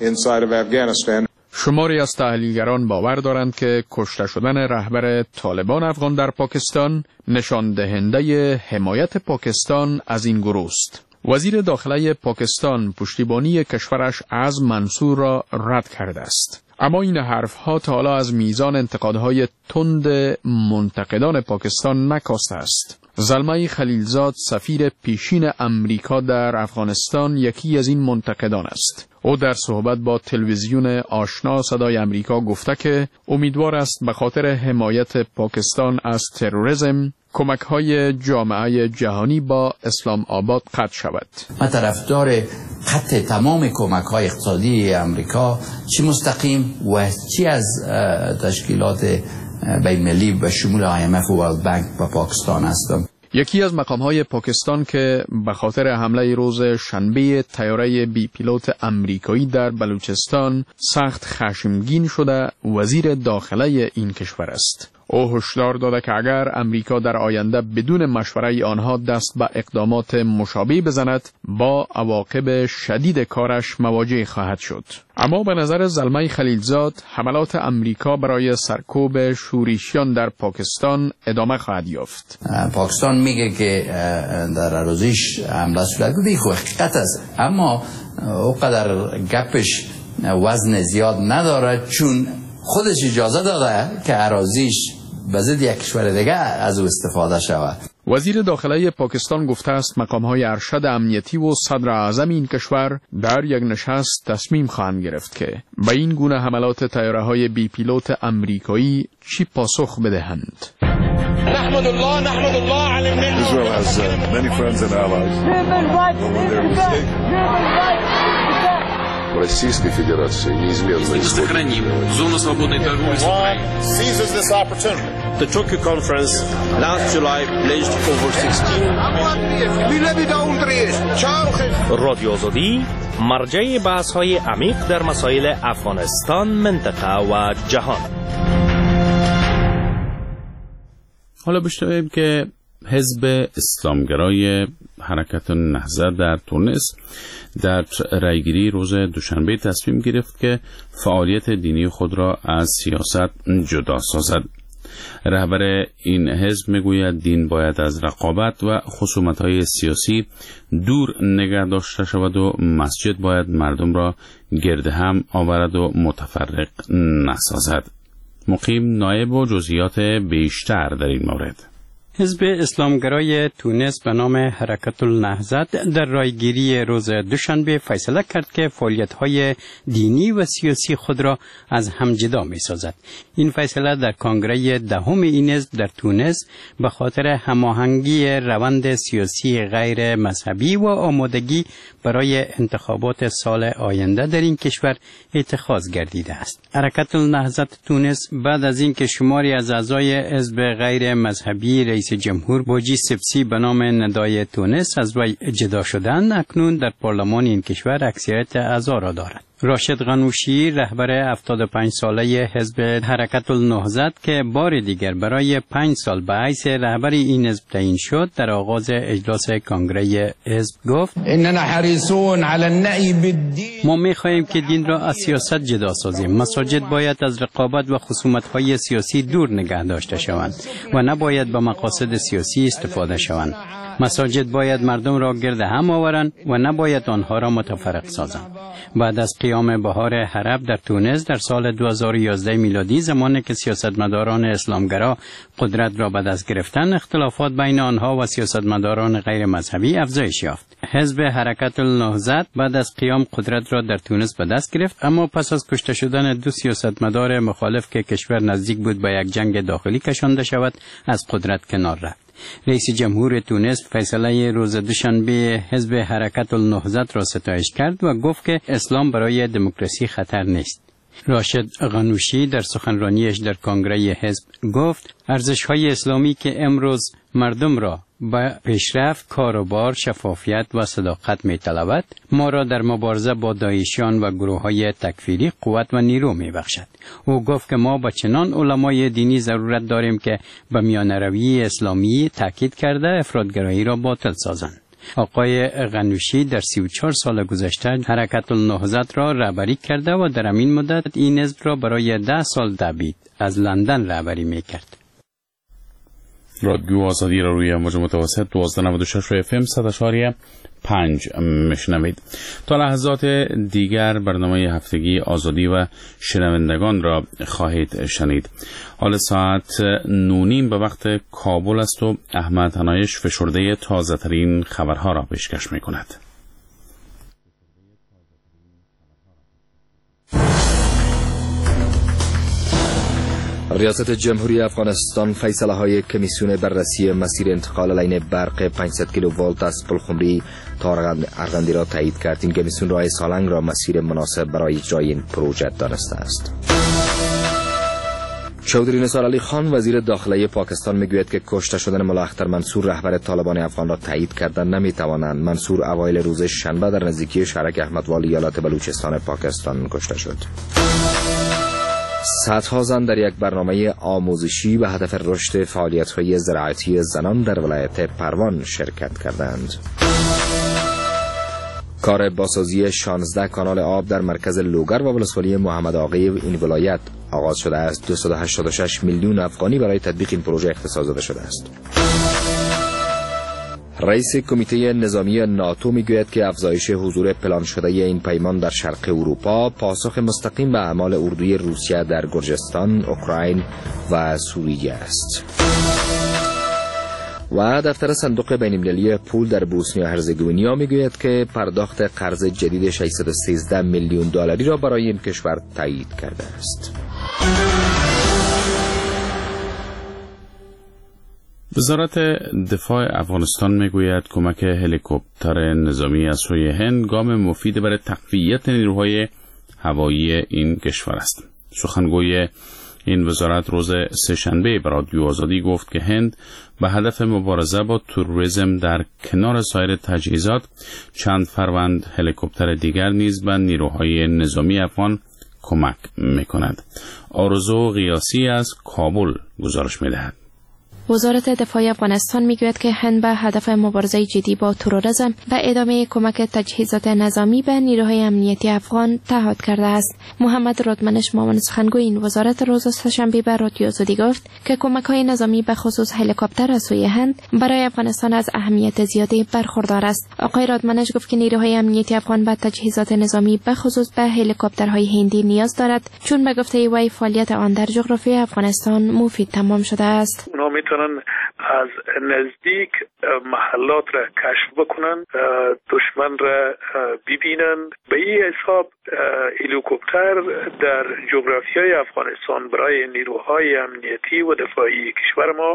[SPEAKER 8] شماری از تحلیلگران باور دارند که کشته شدن رهبر طالبان افغان در پاکستان نشان دهنده حمایت پاکستان از این گروه است. وزیر داخله پاکستان پشتیبانی کشورش از منصور را رد کرده است. اما این حرفها تا حالا از میزان انتقادهای تند منتقدان پاکستان نکاسته است. زلمه خلیلزاد سفیر پیشین امریکا در افغانستان یکی از این منتقدان است. او در صحبت با تلویزیون آشنا صدای امریکا گفته که امیدوار است به خاطر حمایت پاکستان از تروریسم کمک‌های جامعه جهانی با اسلام آباد قطع شود.
[SPEAKER 11] من طرفدار قطع تمام کمک‌های اقتصادی امریکا، چی مستقیم و چی از تشکیلات بین‌المللی به شمول آی ام اف و ورلد بانک با پاکستان هستم.
[SPEAKER 8] یکی از مقام‌های پاکستان که به خاطر حمله روز شنبه طیاره بی پیلوت امریکایی در بلوچستان سخت خشمگین شده وزیر داخله این کشور است. او هشدار داده که اگر امریکا در آینده بدون مشوره آنها دست به اقدامات مشابه بزند با عواقب شدید کارش مواجه خواهد شد. اما به نظر زلمه خلیلزاد حملات امریکا برای سرکوب شورشیان در پاکستان ادامه خواهد یافت.
[SPEAKER 11] پاکستان میگه که در اراضیش حمله صورت گرفته، خو حقیقت است، اما اونقدر گپش وزن زیاد نداره چون خودش اجازه داده که اراضیش به ضد یک کشور دیگه از او استفاده شود.
[SPEAKER 8] وزیر داخله پاکستان گفته است مقام‌های ارشد امنیتی و صدر اعظم این کشور در یک نشست تصمیم خواهند گرفت که به این گونه حملات طیاره‌های بی پیلوت امریکایی چی پاسخ بدهند.
[SPEAKER 12] نحمد الله نحمد الله علی الملل. Israel has uh, many friends and allies.
[SPEAKER 13] Российской Федерации неизменно
[SPEAKER 14] сохраним зону свободной торговли с Украиной.
[SPEAKER 12] Seizes this opportunity. The Tokyo conference last July pledged over sixteen
[SPEAKER 15] رادیو آزادی مرجع بحث‌های عمیق در مسائل افغانستان، منطقه و جهان.
[SPEAKER 1] حالا بشنویم که حزب اسلامگرای حرکت النهضت در تونس در رایگیری روز دوشنبه تصمیم گرفت که فعالیت دینی خود را از سیاست جدا سازد. رهبر این حزب میگوید دین باید از رقابت و خصومت‌های سیاسی دور نگه داشته شود و مسجد باید مردم را گرد هم آورد و متفرق نسازد. مقیم نایب و جزئیات بیشتر در این مورد.
[SPEAKER 10] حزب اسلامگرای تونس به نام حرکت النهضت در رایگیری روز دوشنبه فیصله کرد که فعالیت‌های دینی و سیاسی خود را از هم جدا می‌سازد. این فیصله در کنگره دهم این حزب در تونس به خاطر هماهنگی روند سیاسی غیر مذهبی و آمادگی برای انتخابات سال آینده در این کشور اتخاذ گردیده است. حرکت النهضت تونس بعد از اینکه شماری از اعضای حزب غیر مذهبی رئیس جمهور بوجی سبسی به نام ندای تونس از وی جدا شدند، اکنون در پارلمان این کشور اکثریت اعضا را دارد. راشد غنوشی رهبر هفتاد و پنج ساله حزب حرکت النهضت که بار دیگر برای پنج سال به حیث رهبر این حزب تعیین شد در آغاز اجلاس کنگره حزب گفت
[SPEAKER 16] اننا حریصون علی النهی بالدین.
[SPEAKER 10] ما می‌خواهیم که دین را از سیاست جدا سازیم. مساجد باید از رقابت و خصومت‌های سیاسی دور نگه داشته شوند و نباید به مقاصد سیاسی استفاده شوند. مساجد باید مردم را گرد هم آورند و نباید آنها را متفرق سازند. بعد از قیام بهار عرب در تونس در سال دو هزار و یازده میلادی، زمانی که سیاستمداران اسلامگرا قدرت را به دست گرفتند، اختلافات بین آنها و سیاستمداران غیر مذهبی افزایش یافت. حزب حرکت النهضت بعد از قیام قدرت را در تونس به دست گرفت، اما پس از کشته شدن دو سیاستمدار مخالف که کشور نزدیک بود به یک جنگ داخلی کشانده شود، از قدرت کنار رفت. رئیس جمهور تونس فیصله روز دوشنبه حزب حرکت النهضت را ستایش کرد و گفت که اسلام برای دموکراسی خطر نیست. راشد غنوشی در سخنرانیش در کنگره حزب گفت ارزش‌های اسلامی که امروز مردم را به پیشرفت، کاروبار، شفافیت و صداقت می‌طلبد، ما را در مبارزه با داعشیان و گروه‌های تکفیری قوت و نیرو می‌بخشد. او گفت که ما با چنان علمای دینی ضرورت داریم که به میانروی اسلامی تاکید کرده افراطگرایی را باطل سازند. آقای غنوشی در سی و چهار سال گذشته حرکت النهضت را رهبری کرده و در همین مدت این حزب را برای ده سال دوید. از لندن رهبری میکرد.
[SPEAKER 1] رادیو آزادی را روی موج متوسط دوازده نود و شش اف ام صد و اشاریه پنج میشنوید. تا لحظات دیگر برنامه هفتگی آزادی و شنوندگان را خواهید شنید. حال ساعت نونیم به وقت کابل است و احمد هنایش فشرده تازه ترین خبرها را پیشکش می کند.
[SPEAKER 2] ریاست جمهوری افغانستان فیصله های کمیسیون بررسی مسیر انتقال لاین برق پانصد کیلوولت از پلخمری تا ارغندی را تایید کرد. این کمیسیون راه سالنگ را مسیر مناسب برای اجرای این پروژه دانسته است. چودری نثار علی خان وزیر داخلی پاکستان میگوید که کشته شدن ملا اختر منصور رهبر طالبان افغان را تایید کردن نمیتوانند. منصور اوایل روز شنبه در نزدیکی شهرک احمدوالی ایالت بلوچستان پاکستان کشته شد. صدها زن در یک برنامه آموزشی به هدف رشد فعالیت‌های زراعتی زنان در ولایت پروان شرکت کردند. کار بازسازی شانزده کانال آب در مرکز لوگر و ولسوالی محمد آقای این ولایت آغاز شده است. دویست و هشتاد و شش میلیون افغانی برای تطبیق این پروژه اختصاص داده شده است. رئیس کمیته نظامی ناتو میگوید که افزایش حضور پلان شده این پیمان در شرق اروپا پاسخ مستقیم به اعمال اردوی روسیه در گرجستان، اوکراین و سوریه است. و دفتر صندوق بین‌المللی پول در بوسنی و هرزگوینیا میگوید که پرداخت قرض جدید ششصد و سیزده میلیون دلاری را برای این کشور تایید کرده است.
[SPEAKER 1] وزارت دفاع افغانستان میگوید کمک هلیکوپتر نظامی از سوی هند گام مفید برای تقویت نیروهای هوایی این کشور است. سخنگوی این وزارت روز سه‌شنبه به رادیو آزادی گفت که هند به هدف مبارزه با تروریسم در کنار سایر تجهیزات چند فروند هلیکوپتر دیگر نیز به نیروهای نظامی افغان کمک میکند. آرزو قیاسی از کابل گزارش میدهد.
[SPEAKER 17] وزارت دفاع افغانستان میگوید که هند به هدف مبارزه جدی با تروریسم و ادامه کمک تجهیزات نظامی به نیروهای امنیتی افغان تعهد کرده است. محمد رادمنش معاون سخنگوی این وزارت روز سه‌شنبه به رادیو آزادی گفت که کمک‌های نظامی به خصوص هلیکوپتر از سوی هند برای افغانستان از اهمیت زیادی برخوردار است. آقای رادمنش گفت که نیروهای امنیتی افغان به تجهیزات نظامی به خصوص به هلیکوپترهای هندی نیاز دارد، چون به گفته وی فعالیت آن در جغرافیای افغانستان مفید تمام شده است.
[SPEAKER 18] میتونن از نزدیک محلات را کشف بکنن، دشمن را ببینن. به این حساب هلیکوپتر در جغرافیای افغانستان برای نیروهای امنیتی و دفاعی کشور ما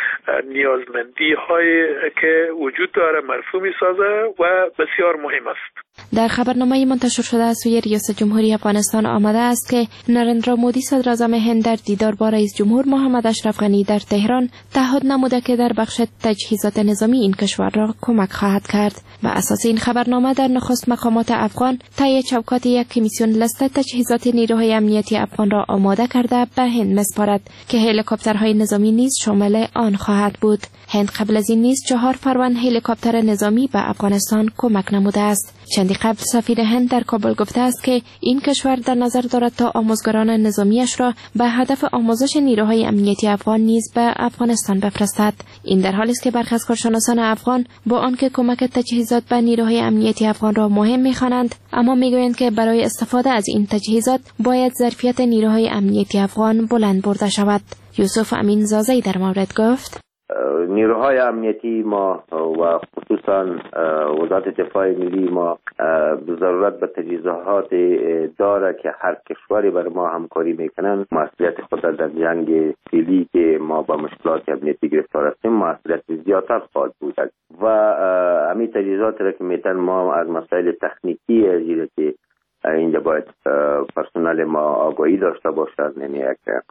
[SPEAKER 18] نیازمندی هایی که وجود داره مرفوع می سازه و بسیار مهم است.
[SPEAKER 17] در خبرنامه منتشر شده از سوی ریاست جمهوری افغانستان آمده است که نریندرا مودی صدر اعظم هند در دیدار با رئیس جمهور محمد اشرف غنی در تهران تعهد نموده که در بخش تجهیزات نظامی این کشور را کمک خواهد کرد. بر اساس این خبرنامه در نخست مقامات افغان طی چوکات یک کمیسیون لیست تجهیزات نیروهای امنیتی افغان را آماده کرده به هند مسپارد که هلیکوپترهای نظامی نیز شامل آن خواهد بود. هند قبل از این نیز چهار فروند هلیکوپتر نظامی به افغانستان کمک نموده است. چندی قبل سفیر هند در کابل گفته است که این کشور در نظر دارد تا آموزگاران نظامیش را به هدف آموزش نیروهای امنیتی افغان نیز به افغانستان بفرستد. این در حالی است که برخی از کارشناسان افغان با آنکه کمک تجهیزات به نیروهای امنیتی افغان را مهم می‌خوانند، اما میگویند که برای استفاده از این تجهیزات باید ظرفیت نیروهای امنیتی افغان بلند برده شود. یوسف امین زازی در مورد گفت:
[SPEAKER 19] نیروهای امنیتی ما و خصوصا وزارت دفاع ملی ما ضرورت به تجهیزات داره که هر کشوری بر ما همکاری میکنن مسئولیت خود در جنگ فعلی که ما با مشکلات امنیتی گرفتار هستیم مسئولیت زیادتر خواهد بود و همین تجهیزات را که میتن ما از مسائل تکنیکی ازیره که اینجا باید پرسنل ما آگاهی داشته باشد، یعنی یک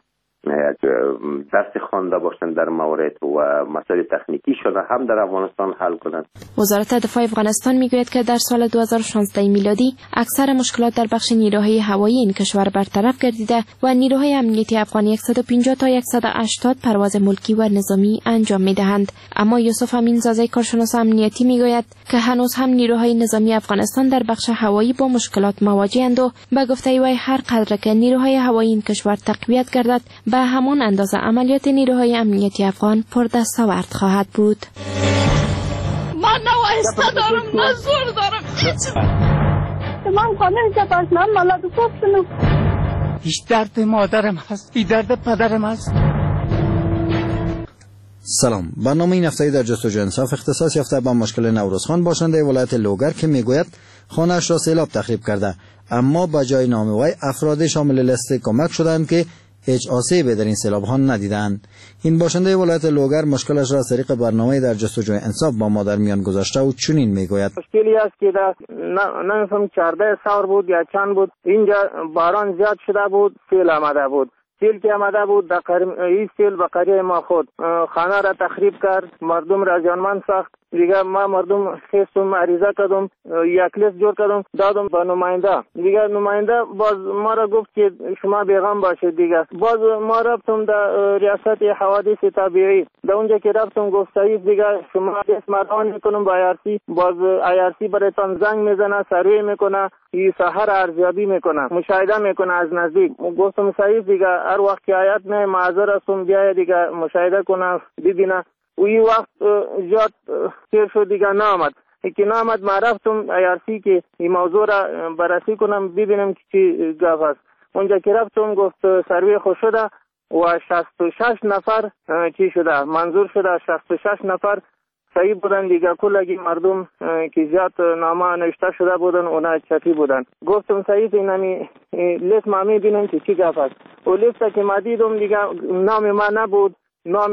[SPEAKER 19] درس خوانده باشند در موارد و مسائل تکنیکی شده هم در افغانستان حل کنند.
[SPEAKER 17] وزارت دفاع افغانستان میگوید که در سال دو هزار و شانزده میلادی اکثر مشکلات در بخش نیروهای هوایی این کشور برطرف گردیده و نیروهای امنیتی افغان صد و پنجاه تا صد و هشتاد پرواز ملکی و نظامی انجام میدهند. اما یوسف امینزاده کارشناس امنیتی میگوید که هنوز هم نیروهای نظامی افغانستان در بخش هوایی با مشکلات مواجه‌اند و به گفته وی هر قدر که نیروهای هوایی این کشور تقویت گردد به همان اندازه عملیات نیروهای امنیتی افغان پردستاورد خواهد بود.
[SPEAKER 20] من نه وایسته دارم نه زور دارم هیچ. من خانه جباش من مالاد کوفتنم.
[SPEAKER 21] هیچ درد مادرم هست، هیچ درد پدرم هست.
[SPEAKER 2] سلام، برنامه این هفته در جستجوی انصاف اختصاص یافته به مشکل نوروزخان باشنده ولایت لوگر که میگوید خانه‌اش را سیلاب تخریب کرده، اما به جای نام وی افراد شامل لیست کمک شدند که هیچ آسیبی در این سیلاب ها ندیدند. این باشنده ولایت لوگر مشکلش را از طریق برنامه در جستجوی انصاف با ما در میان گذاشته و چنین میگوید:
[SPEAKER 22] مشکلی است که در نمیفهم چهارده سال بود یا چند بود، اینجا باران زیاد شده بود، سیل آمده بود. سیل که آمده بود در این سیل به قریه ما خود خانه را تخریب کرد، مردم را زیانمند ساخت. دیگه ما مردم خواستم عریضه کردم، یک لیست جور کردم دادم به نماینده. دیگه نماینده باز ما را گفت که شما بیغم باشید. دیگه باز ما رفتم در ریاست حوادث طبیعی، در اونجا که رفتم گفت صحیح دیگه شما دست مردان میکنم با آیارسی، باز آیارسی برایتان زنگ میزنه، سروی میکنه، این سحر ارزیابی میکنه، مشاهده میکنه از نزدیک. گفتم صحیح دیگه هر وقت که آیات نه معذر هستم بیا دیگه مشاهده کنه ببینه. و این وقت زیاد تیر شد دیگه نامد که نامد ما رفتم آیارسی که این موضوع را بررسی کنم ببینم که چی گفت است. اونجا که رفتم گفت سروی خوش شده و شصت و شش نفر چی شده منظور شده، شصت و شش نفر صحیح بودن دیگه. کلگی مردم که زیاد نامه نوشته شده بودن اونا چتی بودن. گفتم صحیح اینمی لیست ما میبینم که چی گفت است. و لیست که ما دیدم دیگه نام ما نبود، نام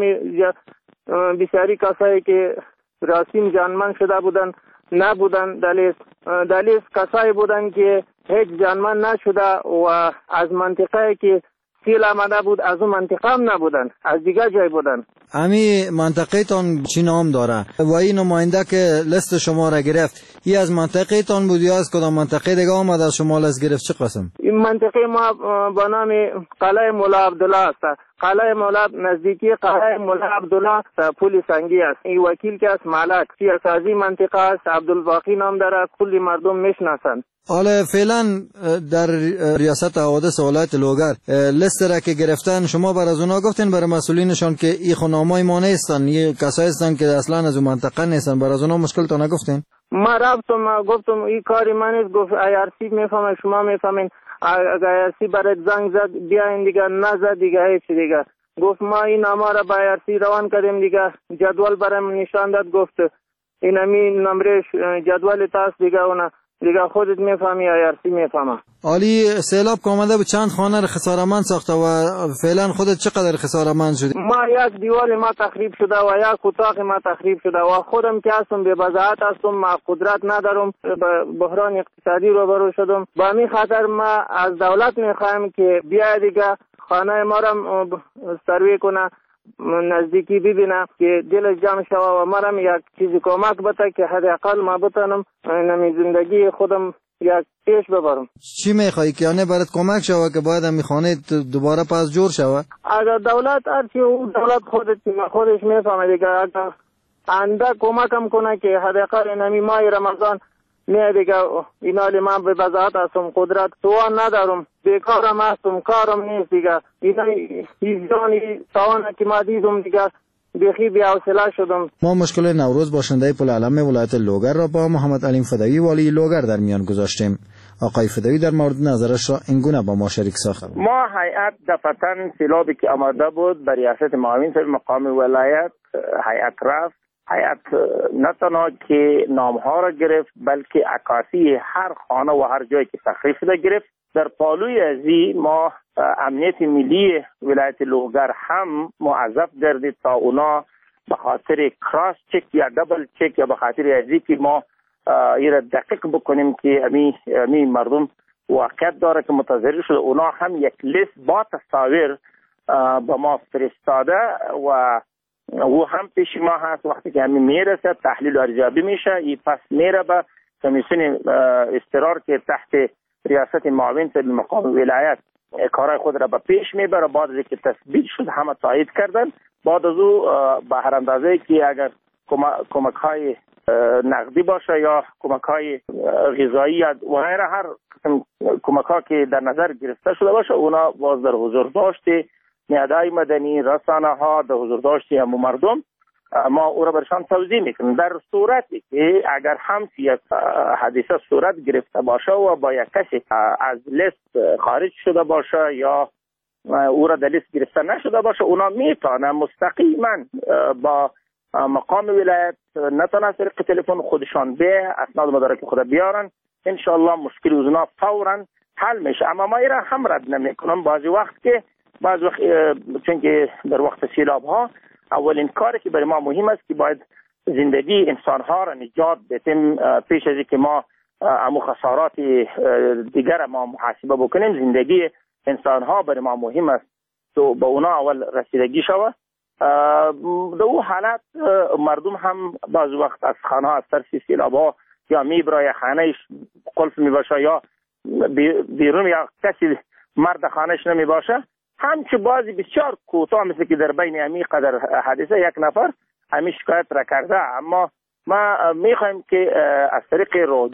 [SPEAKER 22] بسیاری کسایی که راسیم جانمند شده بودن نبودن. دلیس دلیس کسایی بودن که هیچ جانمند نشده و از منطقه که سیل آمده بود از اون منطقه هم نبودن، از دیگه جای بودن.
[SPEAKER 2] امی منطقه تان چی نام داره و این نماینده که لیست شما را گرفت ای از منطقه تان بود یا از کدام منطقه دیگه آمد از شما لیست گرفت؟ چه قسم؟
[SPEAKER 22] این منطقه ما با نام قلعه مولا عبدالله است. قلعه مولا نزدیکی قلعه مولا عبدالله پل سنگی است. این وکیل که است مالک سیاسازی منطقه است، عبدالباقی نام داره، کلی مردم میشناسند.
[SPEAKER 2] حالا فعلا در ریاست حوادث ولایت لوگر لیست را که گرفتن شما بر از اونا گفتین برای مسئولینشان که این خونامای ما نیستن، این کسایی هستن که اصلا از اون منطقه نیستن، بر از اونا مشکل تا نگفتین؟
[SPEAKER 22] ما رفتم گفتم این کاری من نیست. گفت آیارسی میفهمه شما میفهمین، اگر آیارسی برای زنگ زد بیاین دیگه، نزد دیگه هیچ دیگه. گفت ما این نامه را با آیارسی روان کردیم دیگه، جدول برای نشان داد. گفت این همین نمرش جدول تاست دیگه، اونا دیگه خودت میفهمی آیارسی میفهمه.
[SPEAKER 2] عالی سیلاب که آمده به چند خانه خسارمند ساخته و فعلا خودت چقدر خسارمند شدی؟
[SPEAKER 22] ما یک دیوال ما تخریب شده و یک اتاق ما تخریب شده و خودم که هستم به وضاحت هستم، ما قدرت ندارم، بحران اقتصادی روبرو شدم. با همین خاطر ما از دولت میخوایم که بیا دیگه خانه ما را سروی کنه، نزدیکی ببینم که دل جمع شوه و مرم یک چیزی کمک بده که حداقل ما بتونم نمی زندگی خودم یک پیش ببرم.
[SPEAKER 2] چی میخوایی که یعنی برات کمک شوه که باید همی خانه دوباره پس جور شوه؟
[SPEAKER 22] اگر دولت هرچی اون دولت خودت خودش میفهمه دیگه، اگر انده کمکم کنه که حداقل نمی ماه رمضان نه دیگه اینالی من به وضاحت هستم، قدرت توان ندارم، بیکارم هستم، کارم نیست دیگه. اینا ایزانی توان که ما دیدم دیگه بیخی بی‌حوصله شدم.
[SPEAKER 2] ما مشکل نوروز باشنده پل علم ولایت لوگر را با محمد علیم فدایی والی لوگر در میان گذاشتیم. آقای فدایی در مورد نظرش را اینگونه با ما شریک ساخت.
[SPEAKER 22] ما هیئت دفتن سیلابی که آمده بود بر ریاست معاون مقام ولایت هیئت رفت. هیئت نه تنها که نامها را گرفت بلکه عکاسی هر خانه و هر جایی که تخریب شده گرفت. در پالوی ازی ما امنیت ملی ولایت لوگر هم موظف گردید تا اونا به خاطر کراس چک یا دبل چک یا به خاطر ازی که ما این را دقیق بکنیم که امی, امی مردم واقعیت داره که متضرر شده، اونا هم یک لیست با تصاویر با ما فرستاده و او هم پیش ما هست. وقتی که همین میرسه تحلیل ارزیابی میشه، این پس میره به کمیسیون استقرار که تحت ریاست معاون طبی مقام ولایت کارهای خود را به پیش میبره. بعد از اینکه تثبیت شد همه تایید کردن، بعد از او به هر اندازه که اگر کمک های نقدی باشه یا کمک های غذایی یا غیره هر قسم کمک ها که در نظر گرفته شده باشه، اونا باز در حضور داشته نیادهای مدنی، رسانه ها، در حضور داشته همو مردم ما او را برشان توضیح میکنیم. در صورتی که اگر هم یک حادثه صورت گرفته باشه و با یک کسی از لیست خارج شده باشه یا او را در لیست گرفته نشده باشه، اونا میتونن مستقیما با مقام ولایت نتونه از طریق تلفن خودشان به اسناد مدارک خود بیارن، انشالله مشکل اونا فورا حل میشه. اما ما ایران هم رد نمیکنم. بعضی وقت که بعضی وقت چون که در وقت سیلاب ها اولین کاری که برای ما مهم است که باید زندگی انسان ها را نجات بدیم پیش از اینکه ما امو خسارات دیگر ما محاسبه بکنیم. زندگی انسان ها برای ما مهم است تو به اونا اول رسیدگی شود. در او حالت مردم هم بعض وقت از خانه ها از ترس سیلاب ها یا میبرای خانهش قلف میباشه یا بیرون یا کسی مرد خانهش نمیباشه، همچه بازی بسیار کوتاه مثل که در بین امی قدر حادثه یک نفر همی شکایت را کرده. اما ما میخوایم که از طریق رادیو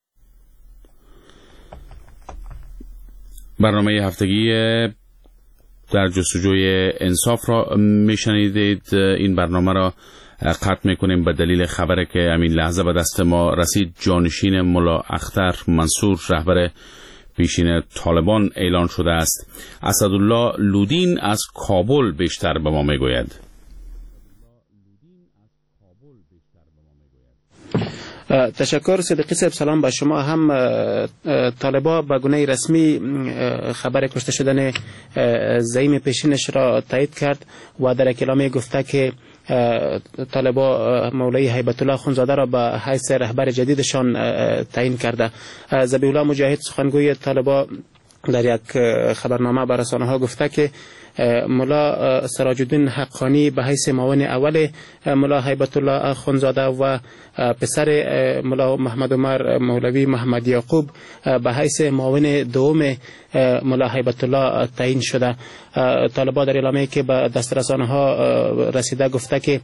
[SPEAKER 1] برنامه هفتگی در جستجوی انصاف را میشنیدید. این برنامه را قطع میکنیم به دلیل خبری که همین لحظه به دست ما رسید. جانشین ملا اختر منصور رهبر پیشین طالبان اعلان شده است. اسدالله لودین از کابل بیشتر به ما میگوید.
[SPEAKER 4] تشکر صدیقی صاحب. سلام به شما. هم طالبا به گونه رسمی خبر کشته شدن زعیم پیشینش را تایید کرد و در اعلامیه گفته که طالبا مولوی هیبت الله خونزاده را به حیث رهبر جدیدشان تعیین کرده. ذبیح الله مجاهد سخنگوی طالبا در یک خبرنامه به رسانه ها گفته که ملا سراج الدین حقانی به حیث معاون اول ملا هیبت الله خونزاده و پسر ملا محمد عمر مولوی محمد یعقوب به حیث معاون دوم ملا هیبت الله تعیین شده. طالبان در اعلامیه‌ای که به دست رسانه ها رسیده گفته که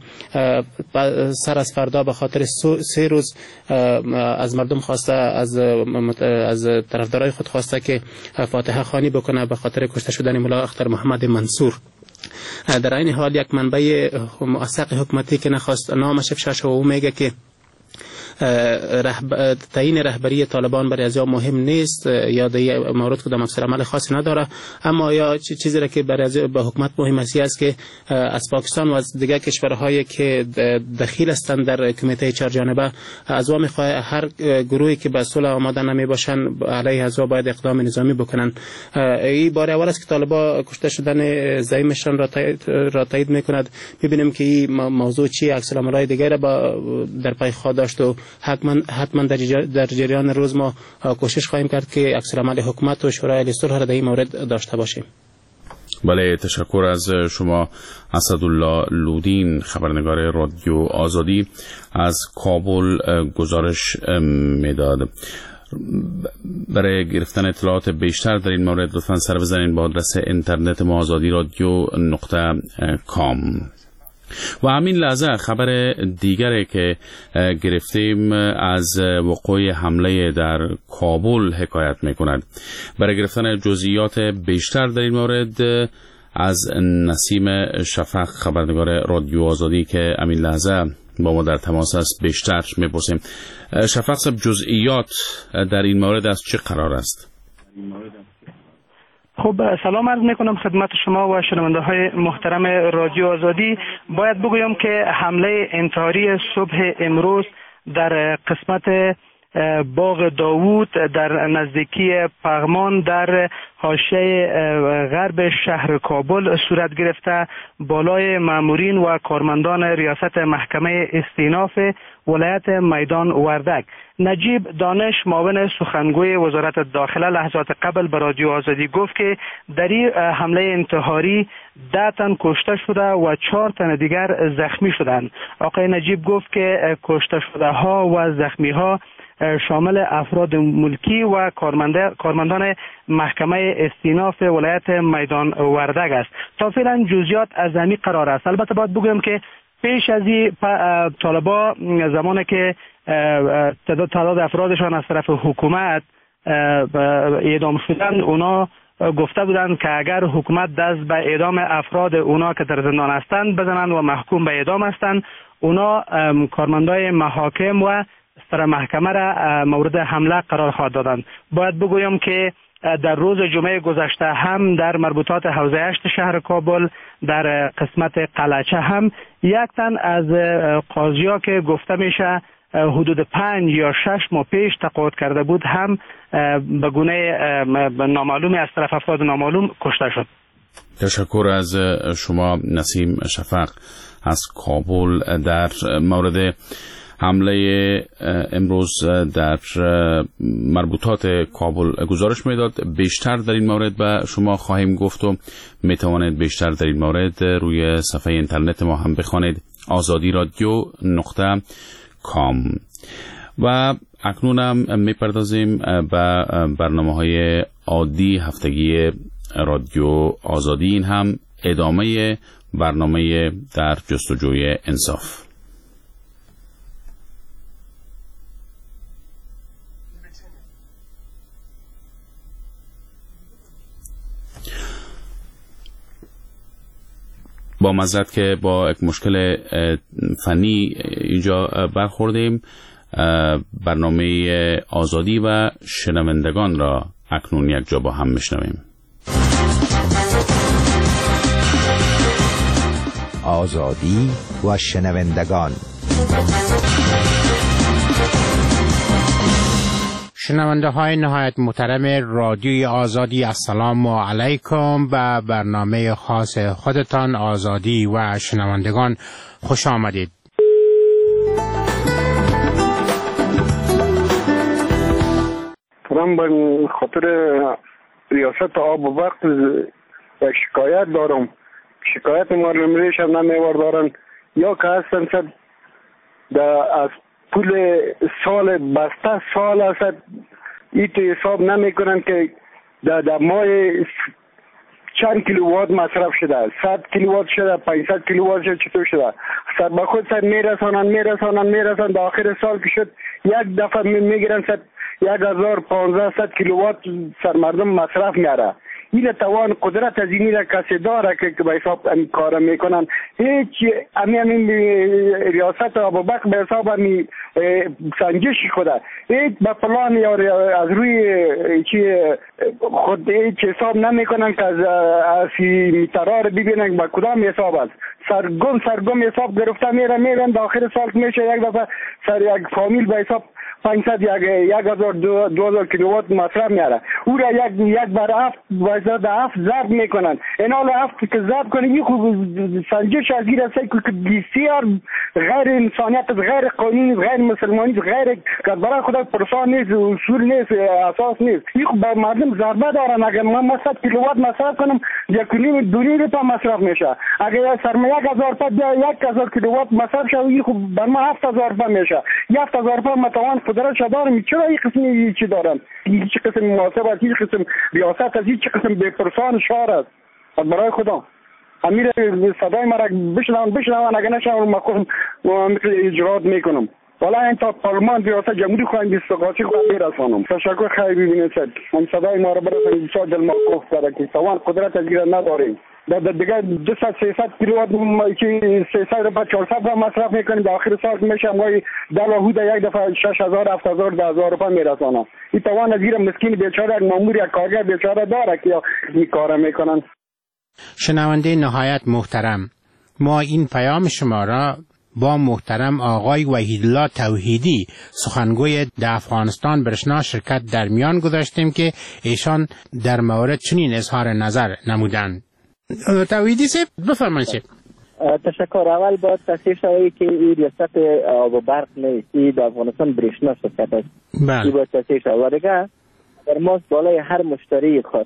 [SPEAKER 4] سر از فردا به خاطر سه روز از مردم خواسته از از طرفدارای خود خواسته که فاتحه خوانی بکنه به خاطر کشته شدن ملا اختر محمد منصور. در این حال یک منبع موثق حکومتی که نخواست نامش افشا شود او میگه که رهب... تعیین رهبری طالبان برای ازیا مهم نیست یا در مورد کدام افسر عمل خاصی نداره، اما یا چیزی را که برای به حکومت مهم است که از پاکستان و از دیگر کشورهایی که دخیل هستند در کمیته چهار جانبه ازوا میخواه هر گروهی که به صلح آماده نمی باشند علیه ازوا باید اقدام نظامی بکنن. این بار اول است که طالبان کشته شدن زعیمشان را تایید را تایید میکند. ببینیم که این موضوع چی عکس العمل‌های دیگر با در پای خود داشت و حتما حتما در, در جریان روز ما کوشش خواهیم کرد که عکس العمل حکومت و شورای عالی صلح را در این مورد داشته باشیم.
[SPEAKER 1] بله، تشکر از شما اسدالله لودین، خبرنگار رادیو آزادی از کابل گزارش میداد. برای گرفتن اطلاعات بیشتر در این مورد لطفاً سر بزنید به آدرس اینترنت ما آزادی رادیو نقطه کام. و همین لحظه خبر دیگری که گرفتیم از وقوع حمله در کابل حکایت میکند. برای گرفتن جزئیات بیشتر در این مورد از نسیم شفق، خبرنگار رادیو آزادی که همین لحظه با ما در تماس است، بیشتر میپرسیم. شفق صاحب، جزئیات در این مورد از چه قرار است؟
[SPEAKER 5] خب سلام عرض میکنم خدمت شما و شنونده های محترم رادیو آزادی. باید بگویم که حمله انتحاری صبح امروز در قسمت باغ داوود در نزدیکی پغمان در حاشیه غرب شهر کابل صورت گرفته. بالای مامورین و کارمندان ریاست محکمه استیناف ولایت میدان وردک. نجیب دانش معاون سخنگوی وزارت داخله لحظات قبل به رادیو آزادی گفت که در این حمله انتحاری ده تن کشته شده و چهار تن دیگر زخمی شدند. آقای نجیب گفت که کشته شده ها و زخمی ها شامل افراد ملکی و کارمندان محکمه استیناف ولایت میدان وردک است. تا فعلا جزئیات از همین قرار است. البته باید بگویم که پیش از این طالبا زمانی که تعداد افرادشان از طرف حکومت اعدام شدند، اونا گفته بودند که اگر حکومت دست به اعدام افراد اونا که در زندان هستند بزنند و محکوم به اعدام هستند، اونا کارمندای محاکم و سر محکمه را مورد حمله قرار خواهد دادند. باید بگویم که در روز جمعه گذشته هم در مربوطات حوزه هشت شهر کابل در قسمت قلعچه هم یک تن از قاضیا که گفته میشه حدود پنج یا شش ماه پیش تقاعد کرده بود هم به گونه نامعلومی از طرف افراد نامعلوم کشته شد.
[SPEAKER 1] تشکر از شما نسیم شفق از کابل. در مورد حمله امروز در مربوطات کابل گزارش میداد. بیشتر در این مورد به شما خواهیم گفت و می توانید بیشتر در این مورد روی صفحه اینترنت ما هم بخوانید آزادی رادیو نقطه کام. و اکنونم می پردازیم به برنامه های عادی هفتگی رادیو آزادی. این هم ادامه برنامه در جستجوی انصاف. با معذرت که با یک مشکل فنی اینجا برخوردیم. برنامه آزادی و شنوندگان را اکنون یک جا با هم میشنویم.
[SPEAKER 3] آزادی و شنوندگان.
[SPEAKER 6] شنونده های نهایت محترم رادیوی آزادی، السلام علیکم. به برنامه خاص خودتان آزادی و شنوندگان خوش آمدید.
[SPEAKER 23] من به خاطر ریاست آب و وقت شکایت دارم. شکایت ما رو نمیشه نمیوار دارن یا که هستن صد از پول سال بسته سال هست ایت حساب نمی کنن که در ماه چند کیلووات مصرف شده، صد کیلووات شده، پانصد کیلووات شده، چطور شده؟ صد با خود صد میرسانن میرسانن میرسانن در آخر سال که شد یک دفعه میگیرن صد یک هزار پانزده صد کیلووات سر مردم مصرف میاره. این توان قدرت از اینی را کسی داره که به حساب این کار میکنن. هیچ همین همین ریاست ابوبکر به حساب همین سنجش خوده هیچ به پلان یا از روی چی خود هیچ حساب نمیکنن که از اسی میترار ببینن به کدام حساب است. سرگم سرگم حساب گرفته میره میرن داخل سال میشه یک دفعه سر یک فامیل به حساب پانصد یک یک هزار دو هزار کیلووات مصرف میاره. او را یک یک بر هفت وزد هفت ضرب میکنن. این حال هفت که ضرب کنه این خوب سنجش از این رسه که بسیار غیر انسانیت، غیر قانونی، غیر مسلمانی، غیر که برای خدا پرسان نیست، اصول نیست، اساس نیست. این خوب بر مردم ضربه دارن. اگر من صد کیلووات مصرف کنم یک نیم دو نیم تا مصرف میشه. اگر سرمایه یک هزار تا یک هزار کیلووات مصرف شه این خوب بر ما هفت هزار تا میشه. هفت هزار تا متوان قدرت دارم. چرا این قسمی چی دارن؟ هیچ قسم محاسبه، هیچ قسم ریاست، از هیچ قسم بپرسان شعار است. برای خدا امیر صدای مرا بشنون بشنون اگر نشون مقام مثل اجرات میکنم. والا این تا پارلمان ریاست جمهوری خواهیم استقاطی خواهیم میرسانم. تشکر خیلی ببینید من صدای ما را برسانم بسیار دل موقف داره که توان قدرت از گیرن نداریم. در دیگه دویست سیصد کیلووات که سیصد رو با چهارصد را مصرف میکنیم در آخر سال میشه مای دل و حدود یک دفعه شش هزار هفت هزار ده هزار روپیه میرسانم. این توان از گیر مسکین بیچاره یک مامور یک کارگر بیچاره داره که این کارا میکنن.
[SPEAKER 6] شنونده نهایت محترم، ما این پیام شما را با محترم آقای وحیدالله توحیدی سخنگوی در افغانستان برشنا شرکت در میان گذاشتیم که ایشان در مورد چنین اظهار نظر نمودند. توحیدی صاحب بفرمایید.
[SPEAKER 7] تشکر. اول باید تصحیح شوی که این ریاست آب و برق نیست، این در افغانستان برشنا شرکت است.
[SPEAKER 6] بله.
[SPEAKER 7] این باید تصحیح شوی و دیگه در ما بالای هر مشتری خاص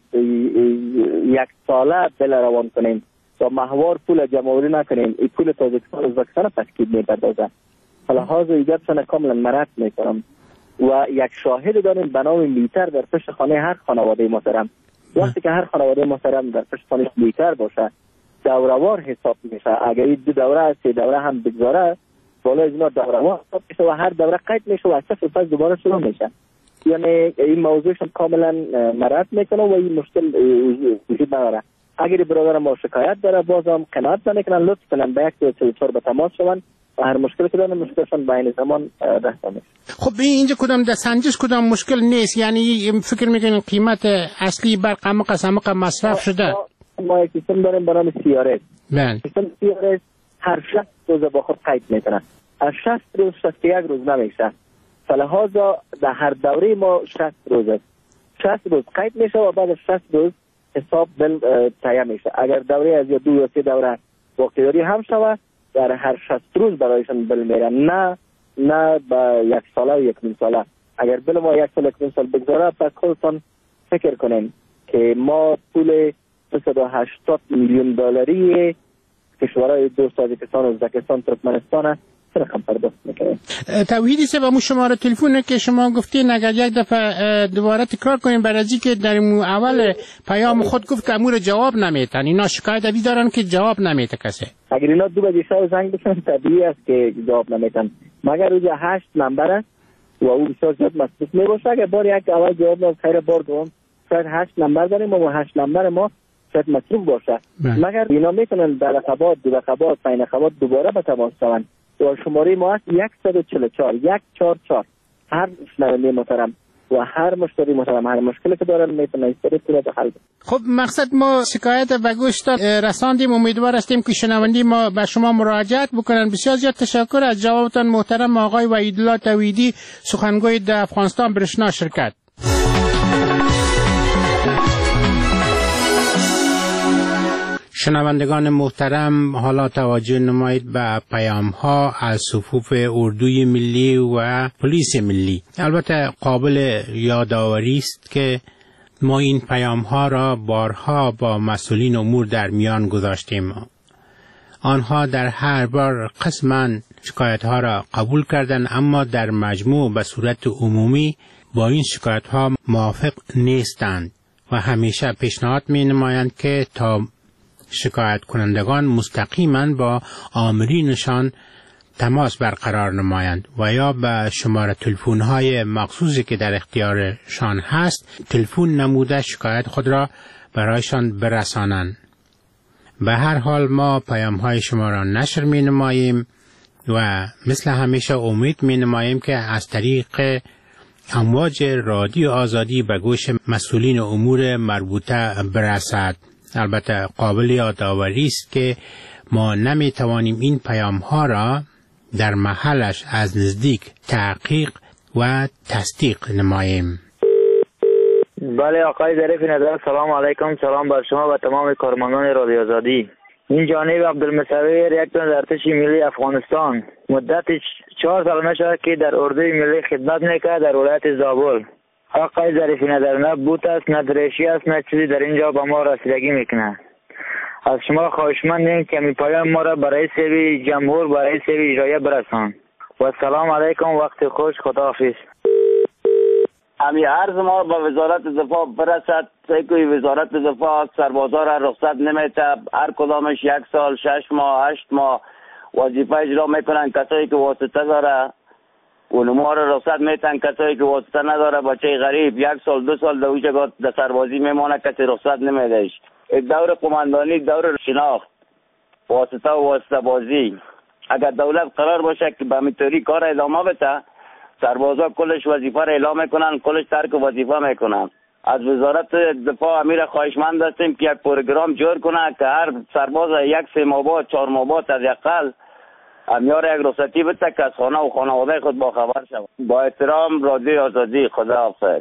[SPEAKER 7] یک ساله بل روان کنیم و ماهوار پول جمعوری نکنیم، این پول تاجیکستان ازبکستان تشکیل می‌پردازه. لحاظ ایجادشان کاملا مرد میکنم و یک شاهد داریم به نام میتر در پشت خانه هر خانواده محترم. وقتی که هر خانواده محترم در پشت خانه میتر باشه دوروار حساب میشه. اگر این دو دوره سه دوره هم بگذاره بالای اینا دوروار حساب میشه و هر دوره قید میشه و از صفر پس دوباره شروع میشه. یعنی این موضوعشون کاملا مرد میکنه و این مشکل وجود نداره. اگر برادر ما شکایت داره بازم قناعت نمیکنن، لطف کنن به یک دو سه چهار به تماس شون و هر مشکلی که دارن مشکلشون به این زمان رفع میشه.
[SPEAKER 6] خب اینجا کدام در سنجش کدام مشکل نیست، یعنی فکر میکنین قیمت اصلی برق عمق عمق مصرف شده؟
[SPEAKER 7] ما یک سیستم داریم به نام سی آر اس.
[SPEAKER 6] بله.
[SPEAKER 7] سیستم سی آر اس هر شصت روز با خود قید میکنه. از شصت روز شصت و یک روز نمیشه. فلهذا در هر دوره ما شصت روز است. شصت روز قید میشه و بعد از شصت روز حساب بل تایید میشه. اگر دوره از یا دو یا سه دوره واقعی هم شوه در هر شصت روز برایشان بل میره، نه نه با یک ساله و یک نیم ساله. اگر بل ما یک سال یک نیم سال بگذاره پس خودتان فکر کنیم که ما پول دویست و هشتاد میلیون دلاری کشورهای دوست تاجیکستان، ازبکستان، ترکمنستان رقم پرداخت میکنیم.
[SPEAKER 6] توحیدی صاحب همون شماره تلفن که شما گفتین اگر یک دفعه دوباره تکرار کنیم برای که در اول پیام خود گفت که امور جواب نمیتن، اینا شکایت اوی دارن که جواب نمیته کسی.
[SPEAKER 7] اگر اینا دو بجه شب زنگ بزنن طبیعی است که جواب نمیتن، مگر روز هشت نمبر است و او بسیار زیاد مصروف میباشه. اگر بار یک اول جواب نداد خیر بار دوم شاید هشت نمبر داریم و هشت نمبر ما شاید مصروف باشه. مگر اینا میتونن در رقبات دو رقبات پنج رقبات دوباره به تماس شوند. و شماره ما هست صد و چهل و چهار یک چهار چهار. هر شنونده محترم و هر مشتری محترم هر مشکلی که دارن میتونه استفاده کنه حل.
[SPEAKER 6] خب مقصد ما شکایت و گوش رساندیم، امیدوار هستیم که شنوندی ما به شما مراجعت بکنن. بسیار زیاد تشکر از جوابتان محترم آقای وحیدالله توحیدی سخنگوی در افغانستان برشنا شرکت. شنوندگان محترم، حالا توجه نمایید به پیام ها از صفوف اردوی ملی و پلیس ملی. البته قابل یادآوری است که ما این پیام ها را بارها با مسئولین امور در میان گذاشتیم. آنها در هر بار قسما شکایت ها را قبول کردند، اما در مجموع به صورت عمومی با این شکایت ها موافق نیستند و همیشه پیشنهاد می نمایند که تا شکایت کنندگان مستقیما با آمرینشان تماس برقرار نمایند و یا به شماره تلفن های مخصوصی که در اختیارشان هست تلفن نموده شکایت خود را برایشان برسانند. به هر حال ما پیام های شما را نشر می نماییم و مثل همیشه امید می نماییم که از طریق امواج رادیو آزادی به گوش مسئولین امور مربوطه برسد. البته قابل یادآوری است که ما نمی توانیم این پیام ها را در محلش از نزدیک تحقیق و تصدیق نماییم.
[SPEAKER 7] بله آقای ظریف نظر، سلام علیکم. سلام بر شما و تمام کارمندان رادیو آزادی. این جانب عبدالمصور، یک تن ارتش ملی افغانستان. مدت چهار سال میشه که در اردوی ملی خدمت میکرد در ولایت زابل. آقای ظریف نظر، نه بوت است نه دریشی است نه چیزی در اینجا با ما رسیدگی میکنه. از شما خواهشمندیم که می پایام ما را برای سوی جمهور برای سوی اجرایه برسان. و سلام علیکم، وقت خوش، خداحافظ.
[SPEAKER 9] امی عرض ما با وزارت دفاع برسد که وزارت دفاع سربازا را رخصت نمیده، هر کدامش یک سال شش ماه هشت ماه وظیفه اجرا میکنن. کسایی که واسطه داره اونما را رخصت میتن، کسایی که واسطه نداره بچه غریب یک سال دو سال در جگاه در سربازی میمونه، کسی رخصت نمیدهش. یک دور قماندانی، دور شناخت، واسطه و واسطه بازی. اگر دولت قرار باشه که به میتوری کار ادامه بده، سربازا کلش وظیفه را اعلام میکنن، کلش ترک وظیفه میکنن. از وزارت دفاع امیر خواهشمند هستیم که یک پروگرام جور کنه که هر سرباز یک سه ماه بعد چهار ماه بعد از اقل امیار یک رخصتی بده که از خانه و خانواده خود با خبر شود. با احترام رادیو آزادی. خدا حافظ.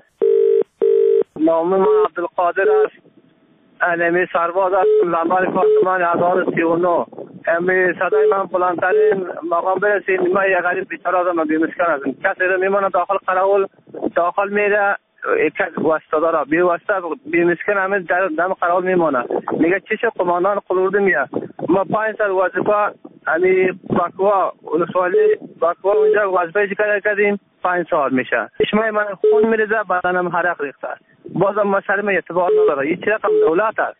[SPEAKER 22] نام من عبدالقادر است. انمی سرباز است. لمبر پارتمان هزار و سی و نو. امی صدای من بلندترین مقام برسید. من یک غریب بیچاره آدم من بیمسکن هستم. کسی رو میمانه داخل قراول داخل میره یک واسطه داره بی واسطه بیمسکن همه در دم قراول میمانه. میگه چیشه قماندان قلورده میاد. ما پنج سال وظیفه امی باکوا ولسوالی باکوا اونجا وظیفه کار کردیم پنج سال میشه. چشمای من خون میریزه بدنم حرق ریخته. بازم مسئله من اعتبار نداره. این چه رقم دولت است؟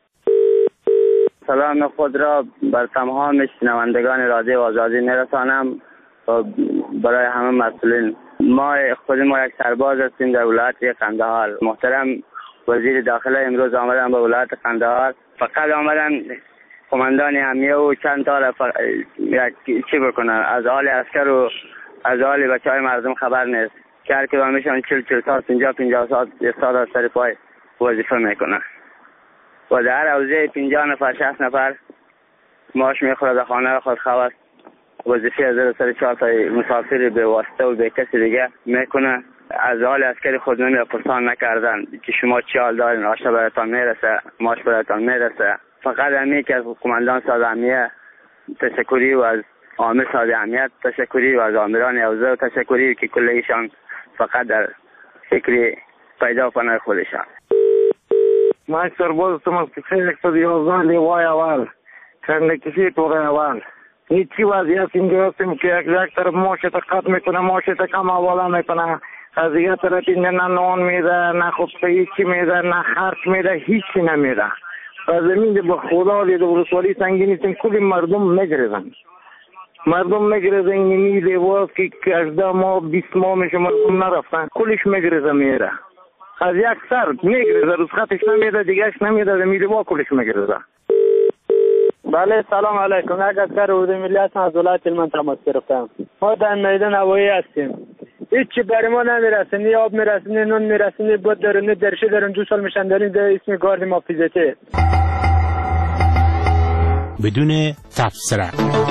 [SPEAKER 9] سلام خود را بر تمام شنوندگان رادیو آزادی میرسانم و برای همه مسئولین. ما خود ما یک سرباز هستیم در ولایت قندهار. محترم وزیر داخله امروز آمدن به ولایت قندهار. فقط آمدن قماندان امیه و چند تا را فق... چی بکنن از حال عسکر و از حال بچه های مردم خبر نیست که هر کدامشان چل چل ساعت پنجاه پنجاه ساعت استاد از سر پای وظیفه میکنن و در هر حوزه پنجاه نفر شصت نفر معاش میخوره در خانه خود خواست وظیفه از سر چهار تا مسافر به واسطه و به کسی دیگه میکنه. از حال عسکری خود نمی پرسان نکردن که شما چی حال دارین، آشتا براتان میرسه، معاش براتان میرسه. فقط همی که از قماندان ساز امیه تشکری و از عامل ساز امیت تشکری و از عاملان حوزه و تشکری که کل ایشان فقط در فکری پیدا کنه خودشان.
[SPEAKER 22] من سرباز هستم از کسی یک سد یازده لیوای اول چند کسی توره اول. هیچی وضعیت اینجا هستیم که یک یک طرف ماشت قط میکنه، ماشت کم حواله میکنه، از یک طرف اینجا نه نان میده، نه خبزه هیچی میده، نه خرچ میده، هیچی نمیده. و زمین به خدا لید و رسوالی سنگینیستیم کلی مردم میگریزن. مردم میگریزن اینی لیواز که اجده ماه بیست ماه میشه مردم نرفتن کلیش میگریزه میره. از یک سر میگریزه روز خطش نمیده دیگهش نمیده زمین لیواز کلیش میگریزه.
[SPEAKER 8] بله سلام علیکم. یک اسکر اردوی ملی هستم از ولایت هلمند تماس گرفتم. ما در میدان هوایی هستیم. هیچی برای ما نمیرسه، نه آب میرسه، نه نون میرسه، نه بود داره، نه درشی داریم. دو سال میشن داریم در اسم گارد محافظتی.
[SPEAKER 6] بدون تفسیر.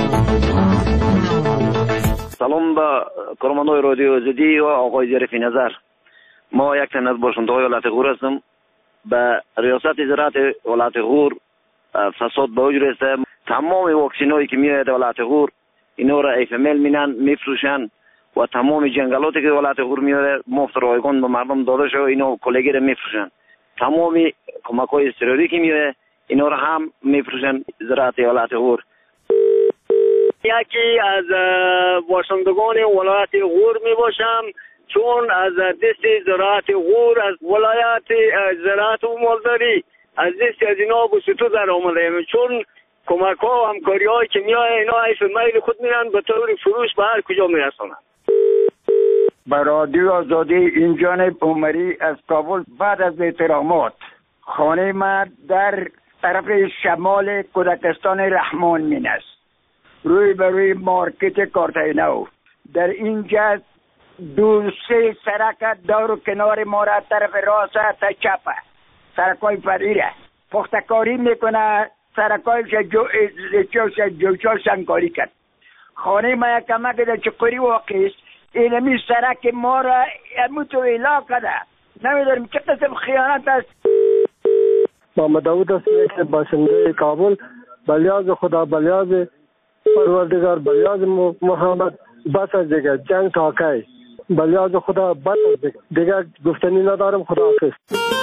[SPEAKER 11] سلام به کارمندان رادیو آزادی و آقای ظریف نظر. ما یک تن از باشنده های ولایت غور هستم. به ریاست زراعت ولایت غور فساد به وجود است. تمام واکسینایی که میاد ولایت غور اینا را ایفمل مینن میفروشن و تمام جنگلاتی که ولایت غور میاره مفت رایگان به مردم داده شده اینا کلگی را میفروشن. تمام کمک‌های اضطراری که میاد اینا را هم میفروشن زراعت ولایت غور. یکی از باشندگان ولایت غور میباشم چون از دست زراعت غور از ولایت زراعت و مالداری از دست از اینا بسیطو در آمده ایم چون کمک ها و همکاری هایی که میای اینا ایف میل خود میرن به طور فروش به هر کجا میرسانن.
[SPEAKER 13] به رادیو آزادی این جانب عمری از کابل. بعد از احترامات خانه من در طرف شمال کودکستان رحمان مین است، روی به روی مارکت کارتینو. در اینجا دو سه سرک دور و کنار ما را طرف راست تا چپه سرکای فریره پختکاری میکنه، سرکای جو جو جو سنگاری کرد. خانه ما یک کمک در چقوری واقعی است. اینمی سرک ما را اموتو ایلا کده. نمیداریم چه قسم خیانت است.
[SPEAKER 24] محمد داود هستم که باشنده کابل. بلیاز خدا، بلیاز پروردگار، بلیاز محمد. بس از دیگه جنگ تاکه. بلیاز خدا بس از دیگه دیگه گفتنی ندارم. خدا حافظ.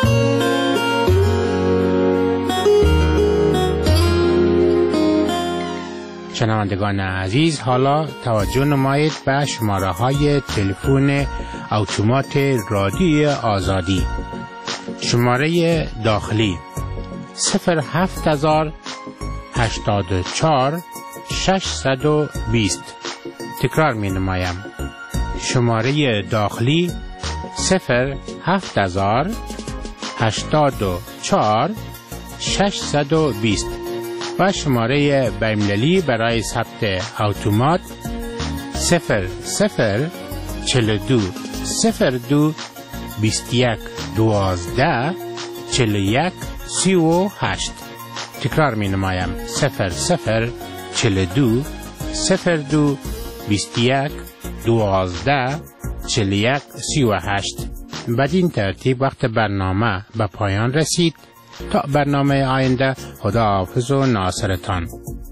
[SPEAKER 6] شنوندگان عزیز، حالا توجه نمایید به شماره های تلفن اتومات رادیو آزادی. شماره داخلی صفر هفت هزار هشتاد و چهار ششصد و بیست. تکرار می نمایم. شماره داخلی صفر هفت هزار هشتاد و چهار ششصد و بیست و شماره بین‌المللی برای ثبت اتومات صفر صفر چهل و دو صفر دو بیست و یک دوازده چهل و یک سی و هشت. تکرار می نمایم. صفر صفر چهل و دو صفر دو بیست و یک دوازده چهل و یک سی و هشت. بدین ترتیب وقت برنامه به پایان رسید. تا برنامه آینده، خدا حافظ و ناصرتان.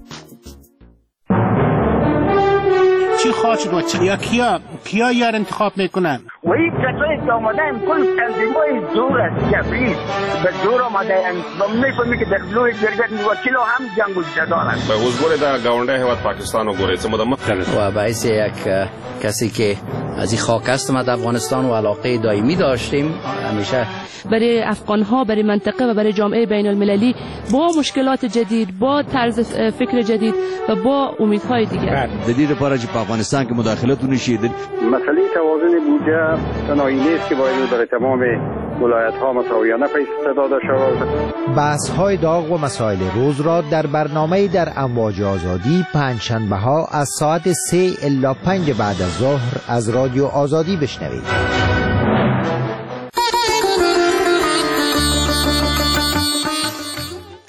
[SPEAKER 6] چی خواهد شد و چی؟ یا کیا کیا یار انتخاب میکنن؟
[SPEAKER 13] و این کسایی که آمدن کل تنظیمای زور است، جبری به زور آمدن و میفهمی که در بلوی جرگت وکیل هم جنگ و جدال است.
[SPEAKER 12] به حضور در گاونده هیواد پاکستان و گوریزم
[SPEAKER 14] و باعث یک کسی که از این خاک است ما در افغانستان و علاقه دائمی داشتیم همیشه
[SPEAKER 15] برای افغان‌ها، برای منطقه و برای جامعه بین المللی با مشکلات جدید، با طرز فکر جدید و با امیدهای دیگر.
[SPEAKER 16] دلیل پارچ په افغانستان کې مداخلتونه شي.
[SPEAKER 23] مسئله توازن بودجه تنهایی نیست که باید برای تمام ولایت‌ها مساویانه پیش داده شود.
[SPEAKER 3] بحث‌های داغ و مسائل روز را در برنامه در امواج آزادی پنجشنبه‌ها از ساعت سه الی پنج بعد از ظهر از رادیو آزادی بشنوید.